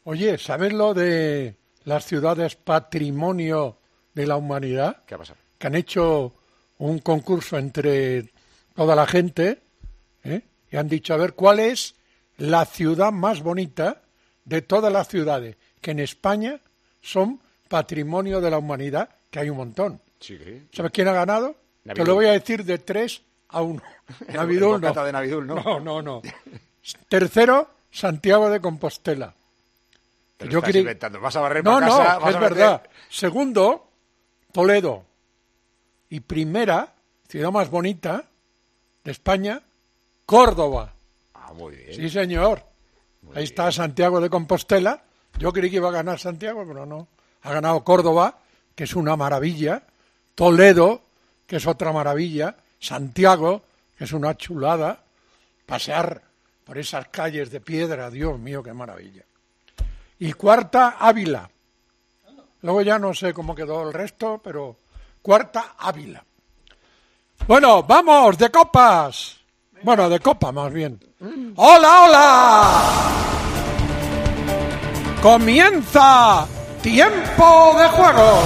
Oye, ¿sabes lo de las ciudades patrimonio de la humanidad? ¿Qué ha pasado? Que han hecho un concurso entre toda la gente, y han dicho, a ver, ¿cuál es la ciudad más bonita de todas las ciudades? Que en España son patrimonio de la humanidad, que hay un montón. Sí. ¿Sabes quién ha ganado? Navidul. Te lo voy a decir de 3-1. Navidul no. De Navidul, ¿no? No. Tercero, Santiago de Compostela. Te Yo lo estás quería- inventando. Vas a barrer No, para casa. no, vas es a meter- verdad. Segundo, Toledo. Y primera, ciudad más bonita de España, Córdoba. Ah, muy bien. Sí, señor. Ahí está Santiago de Compostela. Yo creí que iba a ganar Santiago, pero no. Ha ganado Córdoba, que es una maravilla. Toledo, que es otra maravilla. Santiago, que es una chulada. Pasear por esas calles de piedra, Dios mío, qué maravilla. Y cuarta, Ávila. Luego ya no sé cómo quedó el resto, pero cuarta, Ávila. Bueno, vamos, de copas. Bueno, de copa más bien. ¡Hola, hola! Comienza Tiempo de Juego.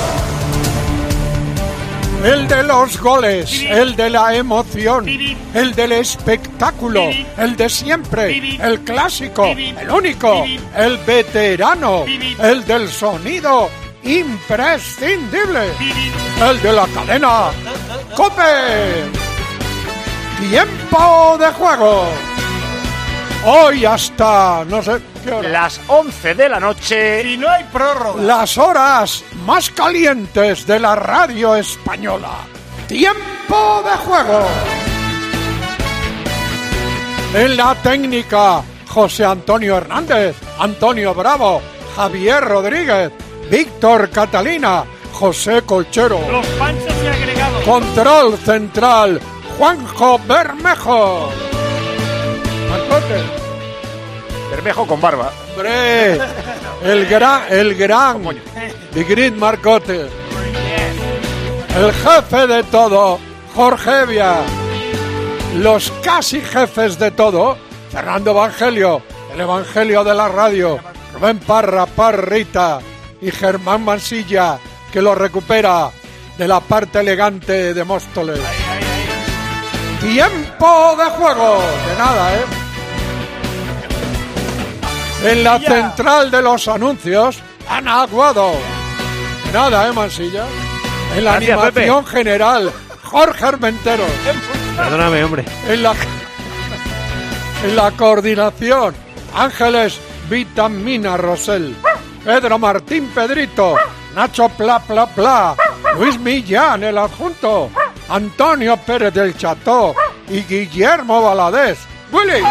El de los goles, el de la emoción, el del espectáculo, el de siempre, el clásico, el único, el veterano, el del sonido imprescindible, el de la cadena ¡COPE! Tiempo de Juego. Hoy hasta, no sé qué hora. Las 11 de la noche. Y no hay prórroga. Las horas más calientes de la radio española. Tiempo de Juego. En la técnica, José Antonio Hernández, Antonio Bravo, Javier Rodríguez, Víctor Catalina, José Colchero. Los panchos y agregados. Control central, Juanjo Bermejo. Marcote. Bermejo con barba. Hombre, el gran Bigrid Marcote. El jefe de todo, Jorge Evia. Los casi jefes de todo, Fernando Evangelio, el Evangelio de la radio, Rubén Parra, Parrita y Germán Mansilla, que lo recupera de la parte elegante de Móstoles. Tiempo de juego. De nada, En la central de los anuncios, Ana Aguado. De nada, Mansilla. En la Gracias, animación general, Jorge Armenteros. Perdóname, hombre. En la coordinación, Ángeles Vitamina Rosell, Pedro Martín Pedrito, Nacho Pla Pla Pla, Luis Millán el adjunto, Antonio Pérez del Cható y Guillermo Valadez. ¡Willy!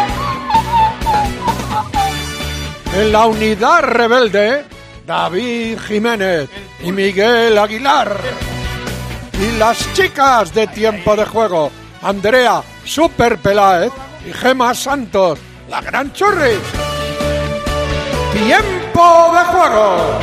En la unidad rebelde, David Jiménez y Miguel Aguilar. Y las chicas de Tiempo de Juego, Andrea Super Peláez y Gema Santos, la gran Churri. Tiempo de Juego.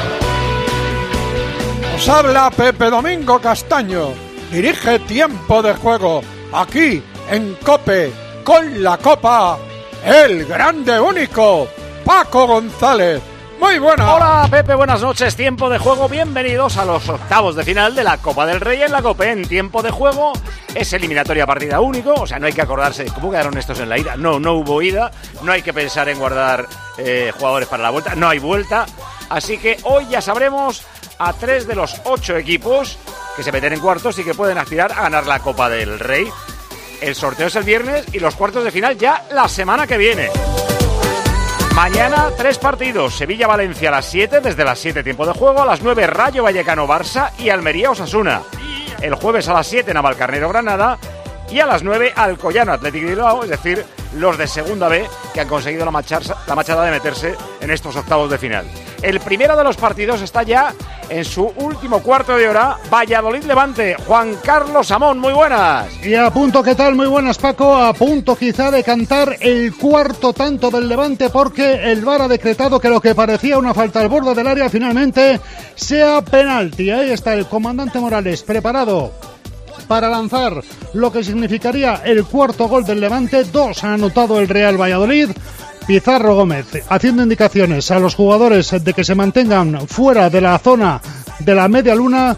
Os habla Pepe Domingo Castaño. Dirige Tiempo de Juego aquí en COPE con la copa, el grande único, Paco González. Muy buenas. Hola Pepe, buenas noches, Tiempo de Juego, bienvenidos a los octavos de final de la Copa del Rey en la COPE. En Tiempo de Juego es eliminatoria partida único, o sea, no hay que acordarse de cómo quedaron estos en la ida, no hubo ida, no hay que pensar en guardar jugadores para la vuelta, no hay vuelta, así que hoy ya sabremos a 3 de los 8 equipos que se meten en cuartos y que pueden aspirar a ganar la Copa del Rey. El sorteo es el viernes y los cuartos de final ya la semana que viene. Mañana 3 partidos, Sevilla-Valencia a las 7, desde las 7 Tiempo de Juego, a las 9 Rayo Vallecano-Barça y Almería-Osasuna. El jueves a las 7 Navalcarnero-Granada y a las 9 Alcoyano Athletic Bilbao, es decir, los de Segunda B que han conseguido la machada de meterse en estos octavos de final. El primero de los partidos está ya en su último cuarto de hora, Valladolid-Levante. Juan Carlos Amón, muy buenas. Y a punto, ¿qué tal? Muy buenas, Paco. A punto quizá de cantar el cuarto tanto del Levante, porque el VAR ha decretado que lo que parecía una falta al borde del área finalmente sea penalti. Ahí está el comandante Morales preparado para lanzar lo que significaría el cuarto gol del Levante. 2 ha anotado el Real Valladolid. Pizarro Gómez haciendo indicaciones a los jugadores de que se mantengan fuera de la zona de la media luna.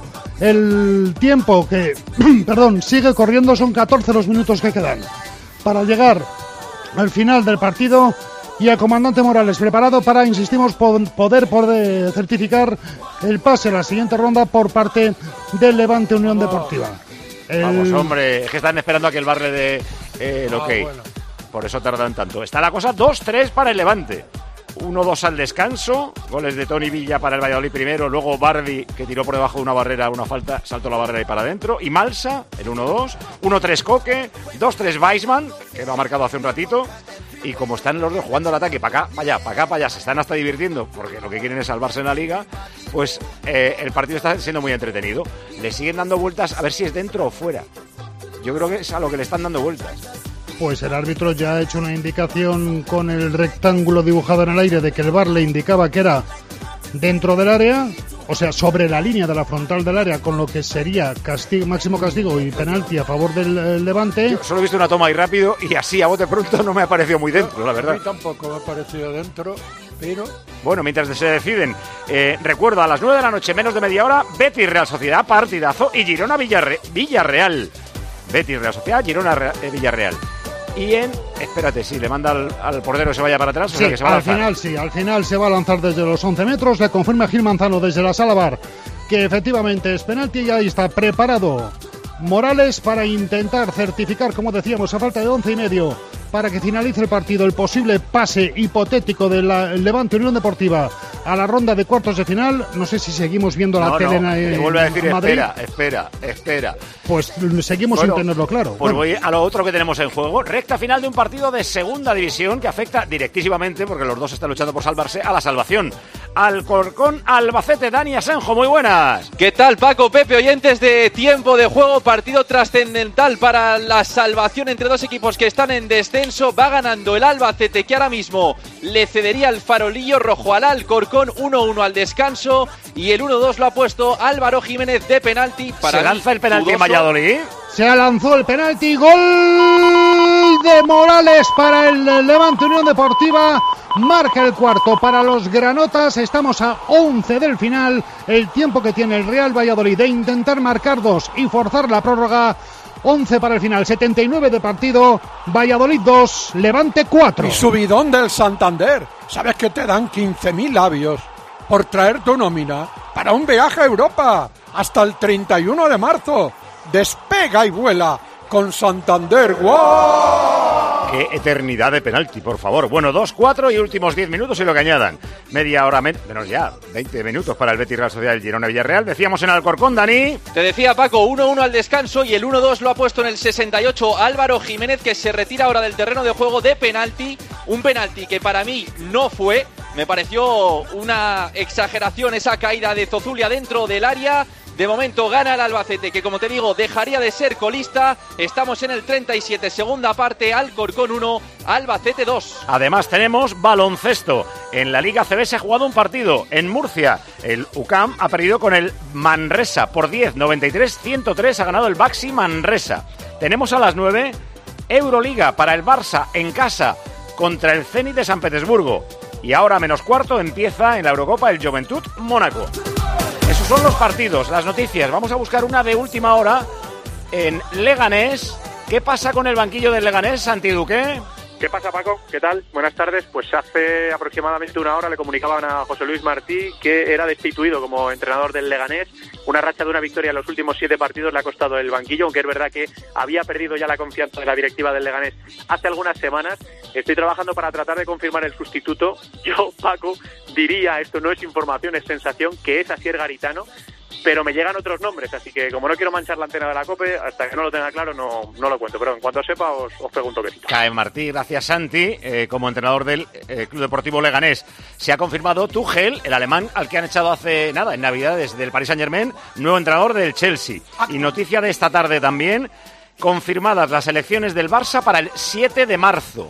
El tiempo que sigue corriendo, son 14 los minutos que quedan para llegar al final del partido, y el comandante Morales preparado para, insistimos, poder certificar el pase a la siguiente ronda por parte del Levante Unión Deportiva. Vamos, hombre, es que están esperando a que el bar le dé el ok. Bueno. Por eso tardan tanto. Está la cosa 2-3 para el Levante. 1-2 al descanso. Goles de Toni Villa para el Valladolid primero. Luego Bardi, que tiró por debajo de una barrera, una falta, saltó la barrera y para adentro. Y Malsa, el 1-2. 1-3 Coque. 2-3 Weisman, que lo ha marcado hace un ratito. Y como están los dos jugando al ataque, para acá, para allá, se están hasta divirtiendo, porque lo que quieren es salvarse en la liga, pues el partido está siendo muy entretenido. Le siguen dando vueltas a ver si es dentro o fuera. Yo creo que es a lo que le están dando vueltas. Pues el árbitro ya ha hecho una indicación con el rectángulo dibujado en el aire de que el VAR le indicaba que era dentro del área, o sea, sobre la línea de la frontal del área, con lo que sería máximo castigo y penalti a favor del Levante. Yo solo he visto una toma ahí rápido y así a bote pronto no me ha parecido muy dentro, la verdad. A mí tampoco me ha parecido dentro, pero... Bueno, mientras se deciden, recuerdo, a las 9 de la noche, menos de media hora, Betis Real Sociedad, partidazo, y Girona Villarreal. Betis Real Sociedad, Girona Villarreal. Y espérate, si le manda al portero que se vaya para atrás, sí, o sea, que se va a lanzar. Al final se va a lanzar desde los 11 metros, le confirma Gil Manzano desde la sala VAR que efectivamente es penalti, y ahí está preparado Morales para intentar certificar, como decíamos, a falta de 11 y medio, para que finalice el partido, el posible pase hipotético del Levante Unión Deportiva a la ronda de cuartos de final. No sé si seguimos viendo la tele en vuelve a decir Madrid. Espera. Pues seguimos sin tenerlo claro. Pues voy a lo otro que tenemos en juego. Recta final de un partido de segunda división que afecta directísimamente, porque los dos están luchando por salvarse, a la salvación. Alcorcón, Albacete. Dani Asenjo, muy buenas. ¿Qué tal, Paco, Pepe, oyentes de Tiempo de Juego? Partido trascendental para la salvación entre dos equipos que están en descenso. Va ganando el Albacete, que ahora mismo le cedería el farolillo rojo al Alcorcón. 1-1 al descanso, y el 1-2 lo ha puesto Álvaro Jiménez de penalti. ¿Se lanza el penalti en Valladolid? Se lanzó el penalti, gol de Morales para el Levante Unión Deportiva. Marca el cuarto para los granotas. Estamos a 11 del final. El tiempo que tiene el Real Valladolid de intentar marcar 2 y forzar la prórroga. 11 para el final, 79 de partido. Valladolid 2, Levante 4. Y subidón del Santander. ¿Sabes que te dan 15.000 labios por traer tu nómina para un viaje a Europa hasta el 31 de marzo? Despega y vuela con Santander. ¡Wow! ¡Qué eternidad de penalti, por favor! Bueno, 2-4 y últimos 10 minutos y lo que añadan. Media hora menos ya, 20 minutos para el Betis Real Sociedad del Girona Villarreal. Decíamos en Alcorcón, Dani. Te decía, Paco, 1-1 al descanso, y el 1-2 lo ha puesto en el 68 Álvaro Jiménez, que se retira ahora del terreno de juego de penalti. Un penalti que para mí no fue. Me pareció una exageración esa caída de Zozulia dentro del área. De momento gana el Albacete, que como te digo, dejaría de ser colista. Estamos en el 37, segunda parte, Alcorcón 1, Albacete 2. Además tenemos baloncesto. En la Liga CB se ha jugado un partido en Murcia. El UCAM ha perdido con el Manresa por 10, 93-103 ha ganado el Baxi Manresa. Tenemos a las 9 Euroliga para el Barça en casa contra el Zenit de San Petersburgo. Y ahora menos cuarto empieza en la Eurocopa el Juventud Mónaco. Esos son los partidos, las noticias. Vamos a buscar una de última hora en Leganés. ¿Qué pasa con el banquillo del Leganés, Santi Duque? ¿Qué pasa, Paco? ¿Qué tal? Buenas tardes. Pues hace aproximadamente una hora le comunicaban a José Luis Martí que era destituido como entrenador del Leganés. Una racha de una victoria en los últimos 7 partidos le ha costado el banquillo, aunque es verdad que había perdido ya la confianza de la directiva del Leganés hace algunas semanas. Estoy trabajando para tratar de confirmar el sustituto. Yo, Paco, diría, esto no es información, es sensación, que es Asier Garitano, pero me llegan otros nombres, así que como no quiero manchar la antena de la COPE, hasta que no lo tenga claro no lo cuento, pero en cuanto sepa os pregunto qué. Cae Martí, gracias Santi, como entrenador del Club Deportivo Leganés. Se ha confirmado Tuchel, el alemán al que han echado hace nada, en Navidades, del Paris Saint-Germain, nuevo entrenador del Chelsea. Y noticia de esta tarde también, confirmadas las elecciones del Barça para el 7 de marzo.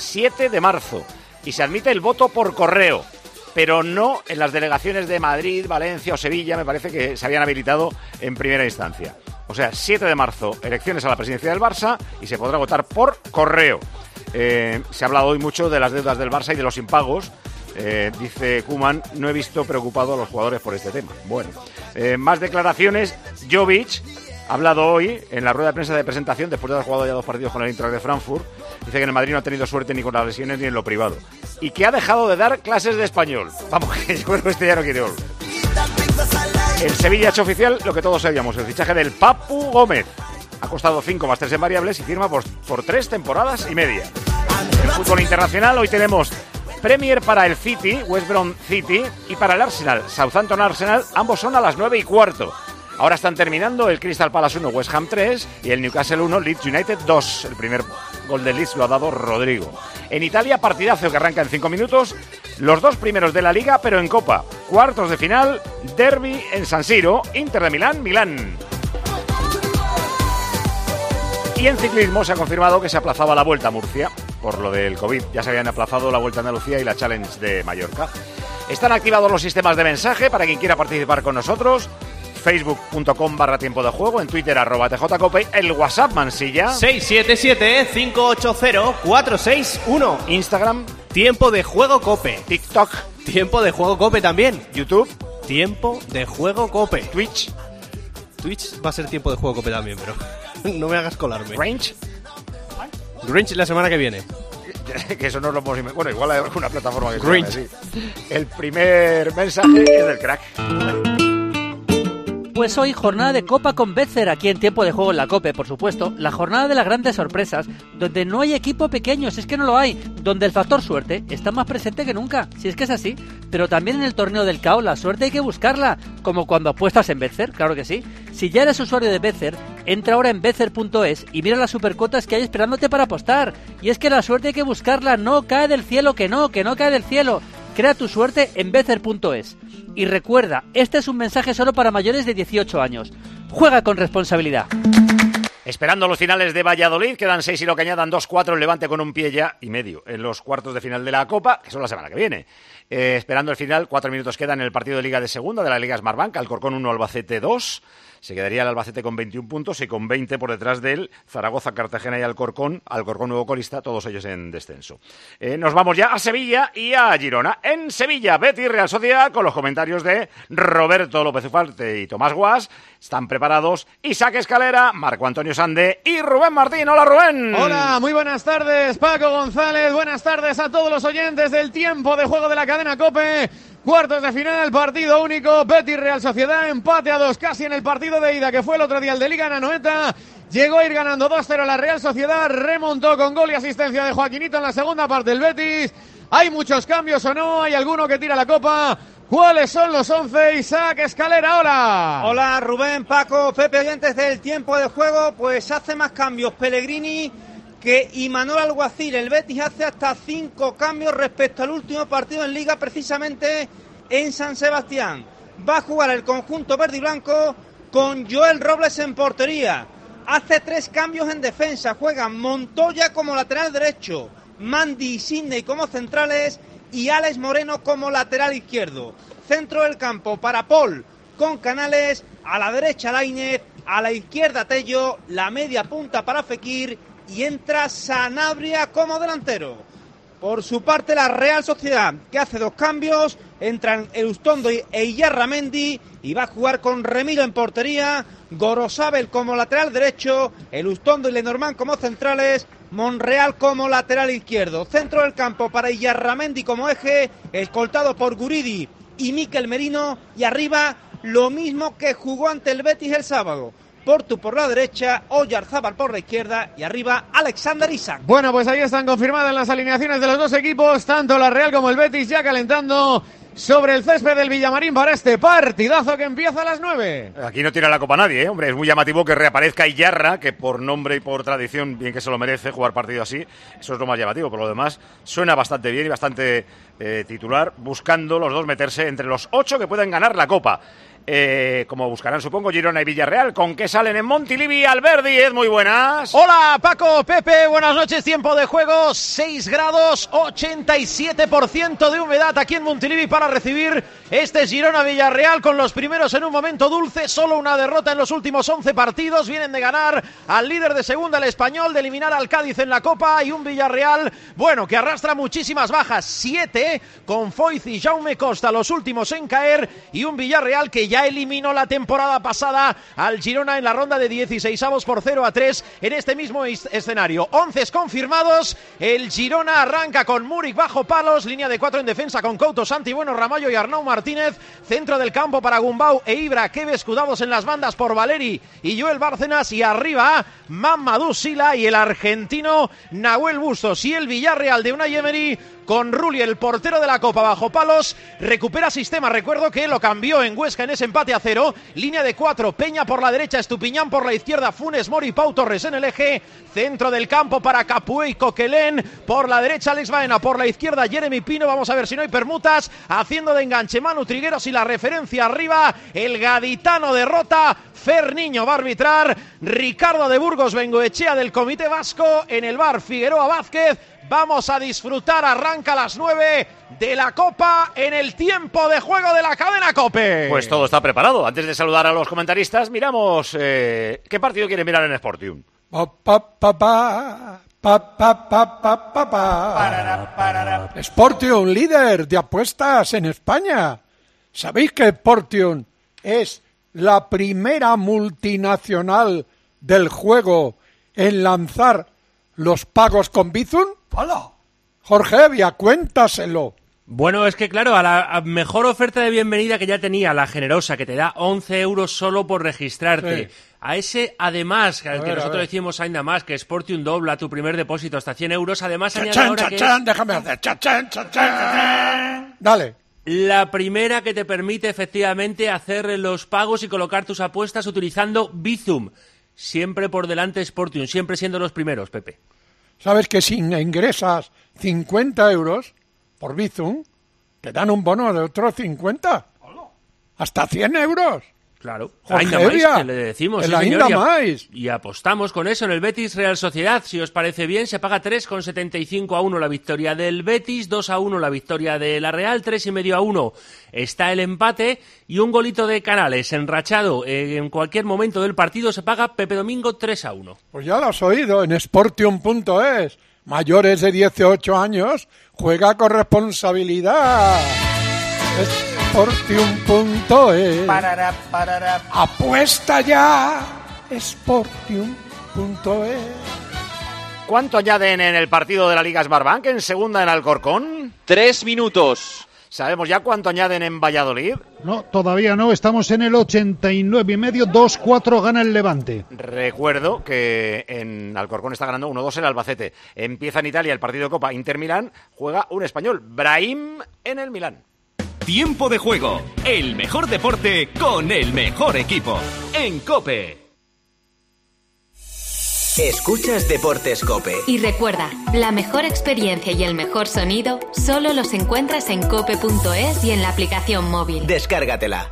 7 de marzo. Y se admite el voto por correo, pero no en las delegaciones de Madrid, Valencia o Sevilla, me parece que se habían habilitado en primera instancia. O sea, 7 de marzo, elecciones a la presidencia del Barça y se podrá votar por correo. Se ha hablado hoy mucho de las deudas del Barça y de los impagos. Dice Koeman, no he visto preocupado a los jugadores por este tema. Bueno, más declaraciones. Jovic ha hablado hoy en la rueda de prensa de presentación, después de haber jugado ya 2 partidos con el Eintracht de Frankfurt. Dice que en el Madrid no ha tenido suerte ni con las lesiones ni en lo privado. Y que ha dejado de dar clases de español. Vamos, que yo creo que este ya no quiere gol. El Sevilla ha hecho oficial lo que todos sabíamos, el fichaje del Papu Gómez. Ha costado 5 más 3 en variables y firma por 3 temporadas y media. En el fútbol internacional hoy tenemos Premier para el City, West Brom City, y para el Arsenal, Southampton Arsenal, ambos son a las 9:15. Ahora están terminando el Crystal Palace 1, West Ham 3 y el Newcastle 1, Leeds United 2. El primer gol de Leeds lo ha dado Rodrigo. En Italia, partidazo que arranca en 5 minutos. Los 2 primeros de la Liga, pero en Copa. Cuartos de final, derbi en San Siro, Inter de Milán, Milán. Y en ciclismo se ha confirmado que se aplazaba la Vuelta a Murcia por lo del COVID. Ya se habían aplazado la Vuelta a Andalucía y la Challenge de Mallorca. Están activados los sistemas de mensaje para quien quiera participar con nosotros. Facebook.com/tiempo de juego, en Twitter @tjcope, el WhatsApp Mansilla 677-580-461, Instagram, Tiempo de Juego Cope, TikTok, Tiempo de Juego Cope también, YouTube, Tiempo de Juego Cope, Twitch va a ser Tiempo de Juego Cope también, pero no me hagas colarme. Range, la semana que viene. que eso no lo hemos inventado. Bueno, igual hay alguna plataforma que se llame así. El primer mensaje es del crack. Pues hoy jornada de Copa con Betfair, aquí en Tiempo de Juego en la COPE, por supuesto. La jornada de las grandes sorpresas, donde no hay equipo pequeño, si es que no lo hay. Donde el factor suerte está más presente que nunca, si es que es así. Pero también en el torneo del CAO la suerte hay que buscarla, como cuando apuestas en Betfair, claro que sí. Si ya eres usuario de Betfair, entra ahora en betfair.es y mira las supercuotas que hay esperándote para apostar. Y es que la suerte hay que buscarla, no cae del cielo, que no cae del cielo. Crea tu suerte en betfair.es. Y recuerda, este es un mensaje solo para mayores de 18 años. Juega con responsabilidad. Esperando los finales de Valladolid, quedan 6 y lo que añadan 2-4 el Levante con un pie ya y medio en los cuartos de final de la Copa, que son la semana que viene. Esperando el final, 4 minutos quedan en el partido de Liga de Segunda de la Liga Smartbank, Alcorcón 1, Albacete 2. Se quedaría el Albacete con 21 puntos y con 20 por detrás de él, Zaragoza, Cartagena y Alcorcón nuevo colista, todos ellos en descenso. Nos vamos ya a Sevilla y a Girona. En Sevilla, Betis Real Sociedad, con los comentarios de Roberto López Ufarte y Tomás Guas. Están preparados Isaac Escalera, Marco Antonio Sande y Rubén Martín. Hola, Rubén. Hola, muy buenas tardes, Paco González. Buenas tardes a todos los oyentes del Tiempo de Juego de la cadena COPE. Cuartos de final, partido único, Betis Real Sociedad, empate a 2 casi en el partido de ida que fue el otro día el de Liga en Anoeta. Llegó a ir ganando 2-0 la Real Sociedad, remontó con gol y asistencia de Joaquinito en la segunda parte del Betis. ¿Hay muchos cambios o no? ¿Hay alguno que tira la copa? ¿Cuáles son los 11? Isaac Escalera, hola. Hola Rubén, Paco, Pepe, oyentes del Tiempo de Juego. Pues hace más cambios Pellegrini que Imanol Alguacil. El Betis hace hasta 5 cambios respecto al último partido en Liga, precisamente en San Sebastián. Va a jugar el conjunto verde y blanco con Joel Robles en portería. Hace 3 cambios en defensa. Juegan Montoya como lateral derecho, Mandy y Sidney como centrales y Alex Moreno como lateral izquierdo. Centro del campo para Paul con Canales, a la derecha Lainez, a la izquierda Tello, la media punta para Fekir y entra Sanabria como delantero. Por su parte la Real Sociedad, que hace 2 cambios, entran Eustondo e Iyarramendi y va a jugar con Remiro en portería, Gorosabel como lateral derecho, Eustondo y Lenormand como centrales, Monreal como lateral izquierdo. Centro del campo para Iyarramendi como eje, escoltado por Guridi y Mikel Merino, y arriba lo mismo que jugó ante el Betis el sábado. Portu por la derecha, Oyarzábal por la izquierda y arriba Alexander Isak. Bueno, pues ahí están confirmadas las alineaciones de los dos equipos, tanto la Real como el Betis ya calentando sobre el césped del Villamarín para este partidazo que empieza a las 9. Aquí no tira la copa nadie, hombre, es muy llamativo que reaparezca Iyarra, que por nombre y por tradición bien que se lo merece jugar partido así, eso es lo más llamativo, por lo demás suena bastante bien y bastante titular, buscando los dos meterse entre los 8 que pueden ganar la Copa. Como buscarán, supongo, Girona y Villarreal. ¿Con qué salen en Montilivi? Albert Díez, muy buenas. Hola, Paco, Pepe, buenas noches. Tiempo de juego, 6 grados, 87% de humedad aquí en Montilivi para recibir este Girona-Villarreal, con los primeros en un momento dulce. Solo una derrota en los últimos 11 partidos. Vienen de ganar al líder de segunda, el Español, de eliminar al Cádiz en la Copa, y un Villarreal, bueno, que arrastra muchísimas bajas, 7, con Foyth y Jaume Costa los últimos en caer, y un Villarreal que ya eliminó la temporada pasada al Girona en la ronda de 16avos por 0-3 en este mismo escenario. 11 confirmados. El Girona arranca con Múric bajo palos, línea de 4 en defensa con Couto, Santi Bueno, Ramallo y Arnau Martínez, centro del campo para Gumbau e Ibra, Keve, escudados en las bandas por Valeri y Joel Bárcenas, y arriba Mamadou Sila y el argentino Nahuel Bustos. Y el Villarreal de Unai Emery, con Rulli, el portero de la Copa, bajo palos, recupera sistema. Recuerdo que lo cambió en Huesca en ese empate a 0. Línea de 4, Peña por la derecha, Estupiñán por la izquierda, Funes Mori, Pau Torres en el eje, centro del campo para Capué y Coquelén, por la derecha Alex Baena, por la izquierda Jeremy Pino. Vamos a ver si no hay permutas, haciendo de enganche Manu Trigueros, y la referencia arriba, el gaditano derrota, Fer Niño va a arbitrar, Ricardo de Burgos Bengoechea del Comité Vasco, en el bar Figueroa Vázquez. Vamos a disfrutar, arranca a las 9 de la Copa en el tiempo de juego de la cadena COPE. Pues todo está preparado. Antes de saludar a los comentaristas, miramos qué partido quiere mirar en Sportium. Sportium, líder de apuestas en España. ¿Sabéis que Sportium es la primera multinacional del juego en lanzar los pagos con Bizum? ¡Hola! Jorge Evia, cuéntaselo. Bueno, es que claro, a la mejor oferta de bienvenida que ya tenía, la generosa, que te da 11 euros solo por registrarte. Sí. A ese, además, que nosotros decimos ainda más, que Sportium dobla tu primer depósito hasta 100 euros, además añade ahora que es... déjame hacer, chachán. Dale. La primera que te permite efectivamente hacer los pagos y colocar tus apuestas utilizando Bizum. Siempre por delante Sportium, siempre siendo los primeros, Pepe. ¿Sabes que si ingresas 50 euros por Bizum, te dan un bono de otros 50? ¡Hasta 100 euros! Claro, Jorge ainda Evia, más, que le decimos, sí, ainda señor, más. Y apostamos con eso en el Betis Real Sociedad. Si os parece bien, se paga 3,75-1 la victoria del Betis, 2-1 la victoria de la Real, 3,5-1 está el empate, y un golito de Canales enrachado en cualquier momento del partido. Se paga Pepe Domingo 3-1. Pues ya lo has oído en Sportium.es. Mayores de 18 años, juega con responsabilidad. Sportium.es. Apuesta ya. Sportium.es. ¿Cuánto añaden en el partido de la Liga Smartbank en segunda en Alcorcón? 3 minutos. ¿Sabemos ya cuánto añaden en Valladolid? No, todavía no, estamos en el 89,5, 2-4 gana el Levante. Recuerdo que en Alcorcón está ganando 1-2 el Albacete. Empieza en Italia el partido de Copa, Inter-Milán, juega un español, Brahim, en el Milán. Tiempo de juego, el mejor deporte con el mejor equipo, en COPE. Escuchas Deportes COPE. Y recuerda, la mejor experiencia y el mejor sonido solo los encuentras en cope.es y en la aplicación móvil. Descárgatela.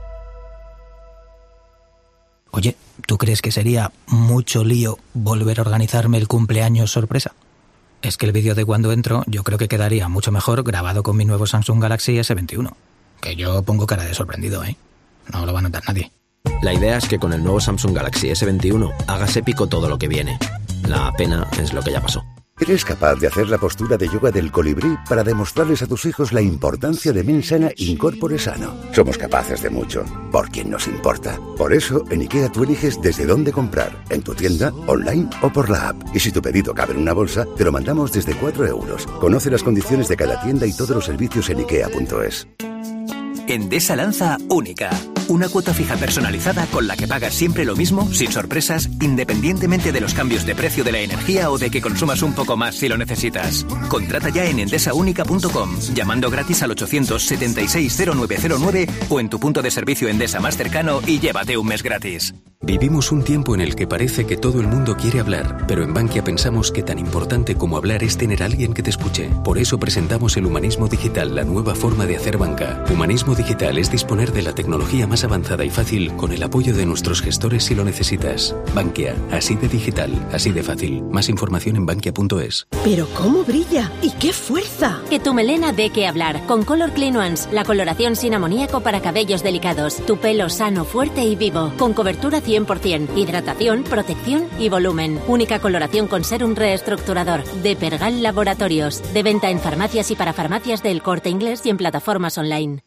Oye, ¿tú crees que sería mucho lío volver a organizarme el cumpleaños sorpresa? Es que el vídeo de cuando entro yo creo que quedaría mucho mejor grabado con mi nuevo Samsung Galaxy S21. Que yo pongo cara de sorprendido, ¿eh? No lo va a notar nadie. La idea es que con el nuevo Samsung Galaxy S21 hagas épico todo lo que viene. La pena es lo que ya pasó. ¿Eres capaz de hacer la postura de yoga del colibrí para demostrarles a tus hijos la importancia de Mensana Incorpore Sano? Somos capaces de mucho, por quien nos importa. Por eso, en IKEA tú eliges desde dónde comprar, en tu tienda, online o por la app. Y si tu pedido cabe en una bolsa, te lo mandamos desde 4 euros. Conoce las condiciones de cada tienda y todos los servicios en IKEA.es. Endesa lanza Única, una cuota fija personalizada con la que pagas siempre lo mismo, sin sorpresas, independientemente de los cambios de precio de la energía o de que consumas un poco más si lo necesitas. Contrata ya en endesaunica.com, llamando gratis al 876-0909 o en tu punto de servicio Endesa más cercano y llévate un mes gratis. Vivimos un tiempo en el que parece que todo el mundo quiere hablar, pero en Bankia pensamos que tan importante como hablar es tener a alguien que te escuche. Por eso presentamos el Humanismo Digital, la nueva forma de hacer banca. Humanismo Digital es disponer de la tecnología más avanzada y fácil con el apoyo de nuestros gestores si lo necesitas. Bankia, así de digital, así de fácil. Más información en bankia.es. Pero ¿cómo brilla? ¿Y qué fuerza? Que tu melena dé que hablar con Color Clean Ones, la coloración sin amoníaco para cabellos delicados. Tu pelo sano, fuerte y vivo, con cobertura 100%, hidratación, protección y volumen. Única coloración con serum reestructurador. De Pergal Laboratorios. De venta en farmacias y para farmacias del Corte Inglés y en plataformas online.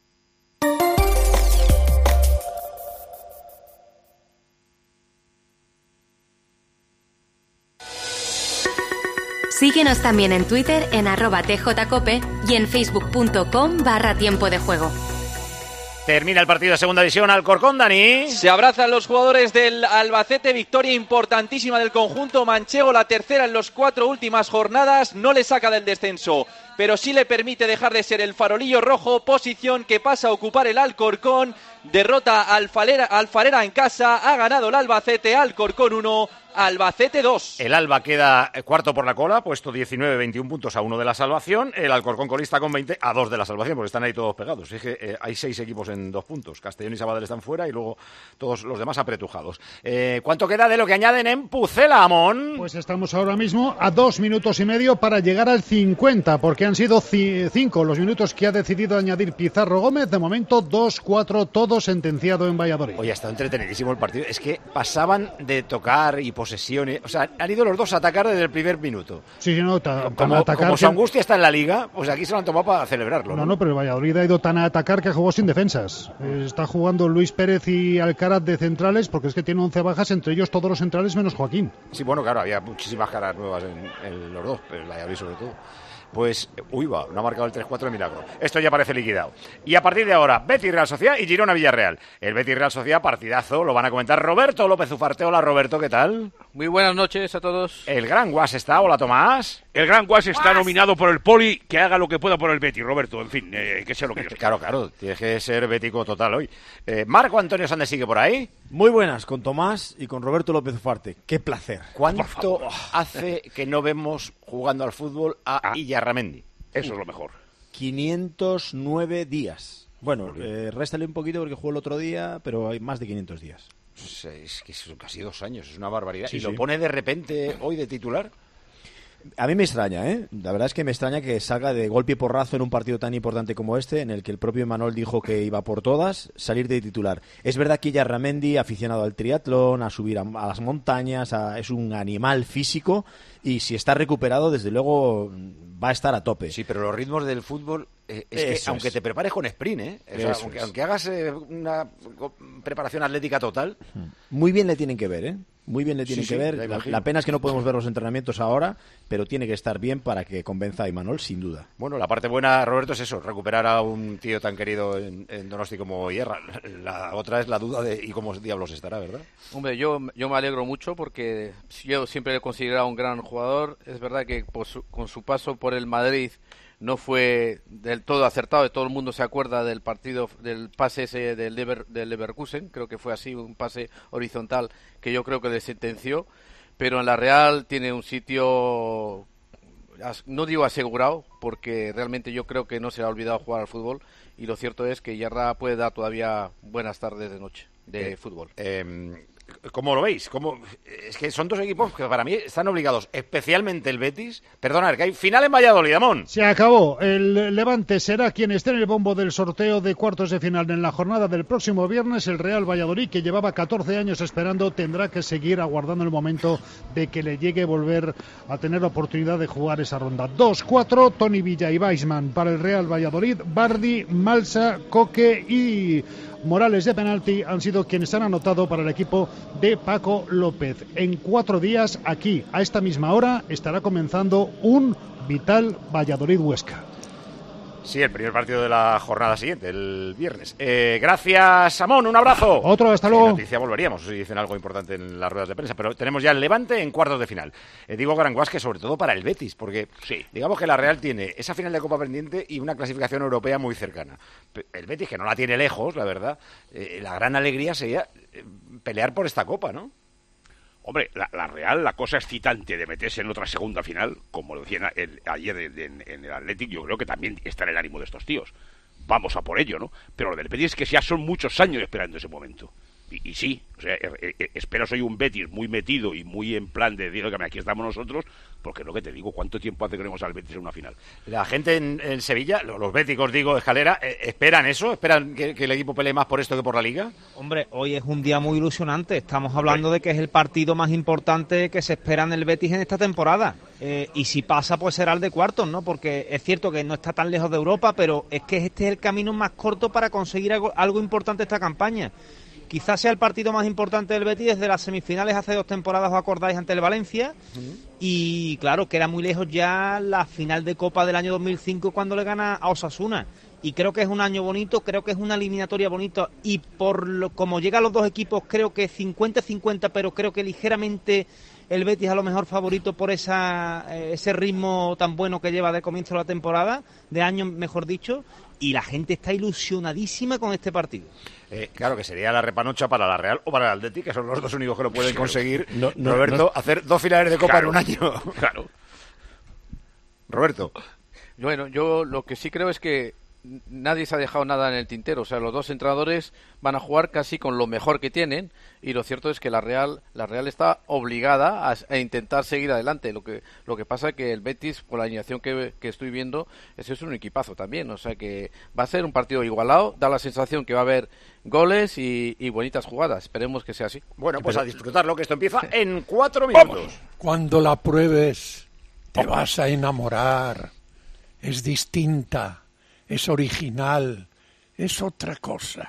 Síguenos también en Twitter en @tjcope y en facebook.com/tiempo de juego. Termina el partido de segunda división. Alcorcón, Dani. Se abrazan los jugadores del Albacete. Victoria importantísima del conjunto manchego. La tercera en las 4 últimas jornadas. No le saca del descenso, pero sí le permite dejar de ser el farolillo rojo. Posición que pasa a ocupar el Alcorcón. Derrota Alfarera en casa. Ha ganado el Albacete. Alcorcón 1, Albacete 2. El Alba queda cuarto por la cola, puesto 19, 21 puntos a 1 de la salvación. El Alcorcón colista con 20 a 2 de la salvación, porque están ahí todos pegados. Es que hay 6 equipos en 2 puntos. Castellón y Sabadell están fuera y luego todos los demás apretujados. ¿Cuánto queda de lo que añaden en Pucela, Amón? Pues estamos ahora mismo a 2 minutos y medio para llegar al 50, porque han sido 5 los minutos que ha decidido añadir Pizarro Gómez. De momento 2-4, todo sentenciado en Valladolid. Oye, ha estado entretenidísimo el partido. Es que pasaban de tocar y posesiones. O sea, han ido los dos a atacar desde el primer minuto. Sí, no, como su angustia está en la Liga, pues aquí se lo han tomado para celebrarlo. No, pero el Valladolid ha ido tan a atacar que jugó sin defensas. Está jugando Luis Pérez y Alcaraz de centrales, porque es que tiene 11 bajas, entre ellos todos los centrales menos Joaquín. Sí, bueno, claro, había muchísimas caras nuevas en los dos, pero el Valladolid sobre todo. Pues, no ha marcado el 3-4 de milagro. Esto ya parece liquidado. Y a partir de ahora, Betis Real Sociedad y Girona Villarreal. El Betis Real Sociedad, partidazo, lo van a comentar Roberto López Ufarte. Hola, Roberto, ¿qué tal? Muy buenas noches a todos. El Gran Guas está, hola, Tomás. El Gran Guas está nominado por el Poli, que haga lo que pueda por el Betis, Roberto, en fin, que sea lo que yo. Claro, tienes que ser bético total hoy. Marco Antonio Sández sigue por ahí. Muy buenas, con Tomás y con Roberto López Ufarte. ¡Qué placer! ¿Cuánto hace que no vemos jugando al fútbol a Illarramendi? Eso es lo mejor. 509 días. Bueno, réstale un poquito porque jugó el otro día, pero hay más de 500 días. Es que son casi 2 años, es una barbaridad. Sí, ¿Y lo pone de repente hoy de titular? A mí me extraña, ¿eh? La verdad es que me extraña que salga de golpe y porrazo en un partido tan importante como este, en el que el propio Imanol dijo que iba por todas, salir de titular. Es verdad que Illarramendi, aficionado al triatlón, a subir a las montañas, es un animal físico, y si está recuperado, desde luego va a estar a tope. Sí, pero los ritmos del fútbol, aunque te prepares con sprint, aunque hagas una preparación atlética total. Muy bien le tienen que ver, ¿eh? Muy bien le tienen que ver. La pena es que no podemos ver los entrenamientos ahora, pero tiene que estar bien para que convenza a Imanol, sin duda. Bueno, la parte buena, Roberto, es eso, recuperar a un tío tan querido en Donosti como Hierra. La otra es la duda de ¿y cómo diablos estará, verdad? Hombre, yo me alegro mucho porque yo siempre le he considerado un gran jugador. Es verdad que con su paso por el Madrid no fue del todo acertado. Todo el mundo se acuerda del partido, del pase ese del Leverkusen, creo que fue así, un pase horizontal que yo creo que le sentenció, pero en la Real tiene un sitio, no digo asegurado, porque realmente yo creo que no se le ha olvidado jugar al fútbol, y lo cierto es que Yarra puede dar todavía buenas tardes de noche de fútbol. ¿Cómo lo veis? Es que son dos equipos que para mí están obligados, especialmente el Betis. Perdonad, que hay final en Valladolid, Amón. Se acabó. El Levante será quien esté en el bombo del sorteo de cuartos de final en la jornada del próximo viernes. El Real Valladolid, que llevaba 14 años esperando, tendrá que seguir aguardando el momento de que le llegue volver a tener la oportunidad de jugar esa ronda. 2-4, Toni Villa y Weisman para el Real Valladolid. Bardi, Malsa, Coque y Morales de penalti han sido quienes han anotado para el equipo de Paco López. En 4 días, aquí, a esta misma hora, estará comenzando un vital Valladolid-Huesca. Sí, el primer partido de la jornada siguiente, el viernes. Gracias, Samón, un abrazo. Otro, hasta luego. Noticia volveríamos, si dicen algo importante en las ruedas de prensa, pero tenemos ya el Levante en cuartos de final. Digo Garanguas que sobre todo para el Betis, porque digamos que la Real tiene esa final de Copa pendiente y una clasificación europea muy cercana. El Betis, que no la tiene lejos, la verdad, la gran alegría sería pelear por esta Copa, ¿no? Hombre, la Real, la cosa excitante de meterse en otra segunda final, como lo decían ayer en el Athletic, yo creo que también está en el ánimo de estos tíos. Vamos a por ello, ¿no? Pero lo del Betis es que ya son muchos años esperando ese momento. Y sí, o sea, espero soy un Betis muy metido y muy en plan de decir, aquí estamos nosotros, porque es lo que te digo, ¿cuánto tiempo hace que tenemos al Betis en una final? La gente en Sevilla, los béticos, digo, Escalera, ¿esperan eso? ¿Esperan que el equipo pelee más por esto que por la Liga? Hombre, hoy es un día muy ilusionante. Estamos hablando de que es el partido más importante que se espera en el Betis en esta temporada. Y si pasa, pues será el de cuartos, ¿no? Porque es cierto que no está tan lejos de Europa, pero es que este es el camino más corto para conseguir algo importante esta campaña. Quizás sea el partido más importante del Betis desde las semifinales hace 2 temporadas, os acordáis, ante el Valencia. Y claro, queda muy lejos ya la final de Copa del año 2005 cuando le gana a Osasuna. Y creo que es un año bonito, creo que es una eliminatoria bonita. Y como llegan los dos equipos, creo que 50-50, pero creo que ligeramente el Betis a lo mejor favorito por ese ritmo tan bueno que lleva de comienzo de la temporada, de año mejor dicho. Y la gente está ilusionadísima con este partido. Claro que sería la repanocha para la Real o para el Athletic, que son los dos únicos que lo pueden conseguir, Roberto, hacer 2 finales de Copa en un año. Claro. Roberto. Bueno, yo lo que sí creo es que nadie se ha dejado nada en el tintero. O sea, los dos entrenadores van a jugar casi con lo mejor que tienen, y lo cierto es que la Real está obligada a intentar seguir adelante. Lo que pasa es que el Betis, por la alineación que estoy viendo, ese es un equipazo también. O sea que va a ser un partido igualado, da la sensación que va a haber goles y bonitas jugadas. Esperemos que sea así. Bueno, pues a disfrutarlo, que esto empieza en 4 minutos. Cuando la pruebes, te vas a enamorar. Es distinta. Es original, es otra cosa,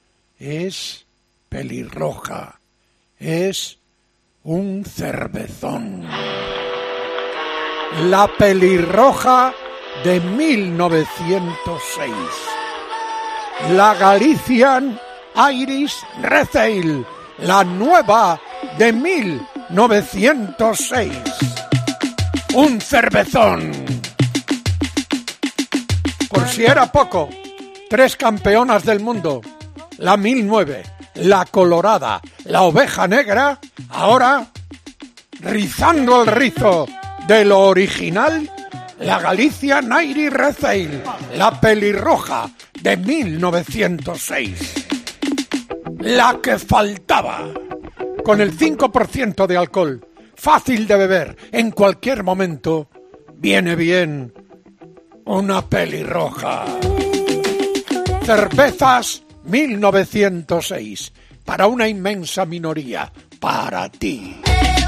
es pelirroja, es un cervezón. La pelirroja de 1906. La Galician Irish Red Ale, la nueva de 1906. Un cervezón. Por si era poco, 3 campeonas del mundo, la 1009, la colorada, la oveja negra, ahora, rizando el rizo de lo original, la Galician Irish Red Ale, la pelirroja de 1906. La que faltaba, con el 5% de alcohol, fácil de beber en cualquier momento, viene bien una pelirroja. Cervezas 1906, para una inmensa minoría, para ti.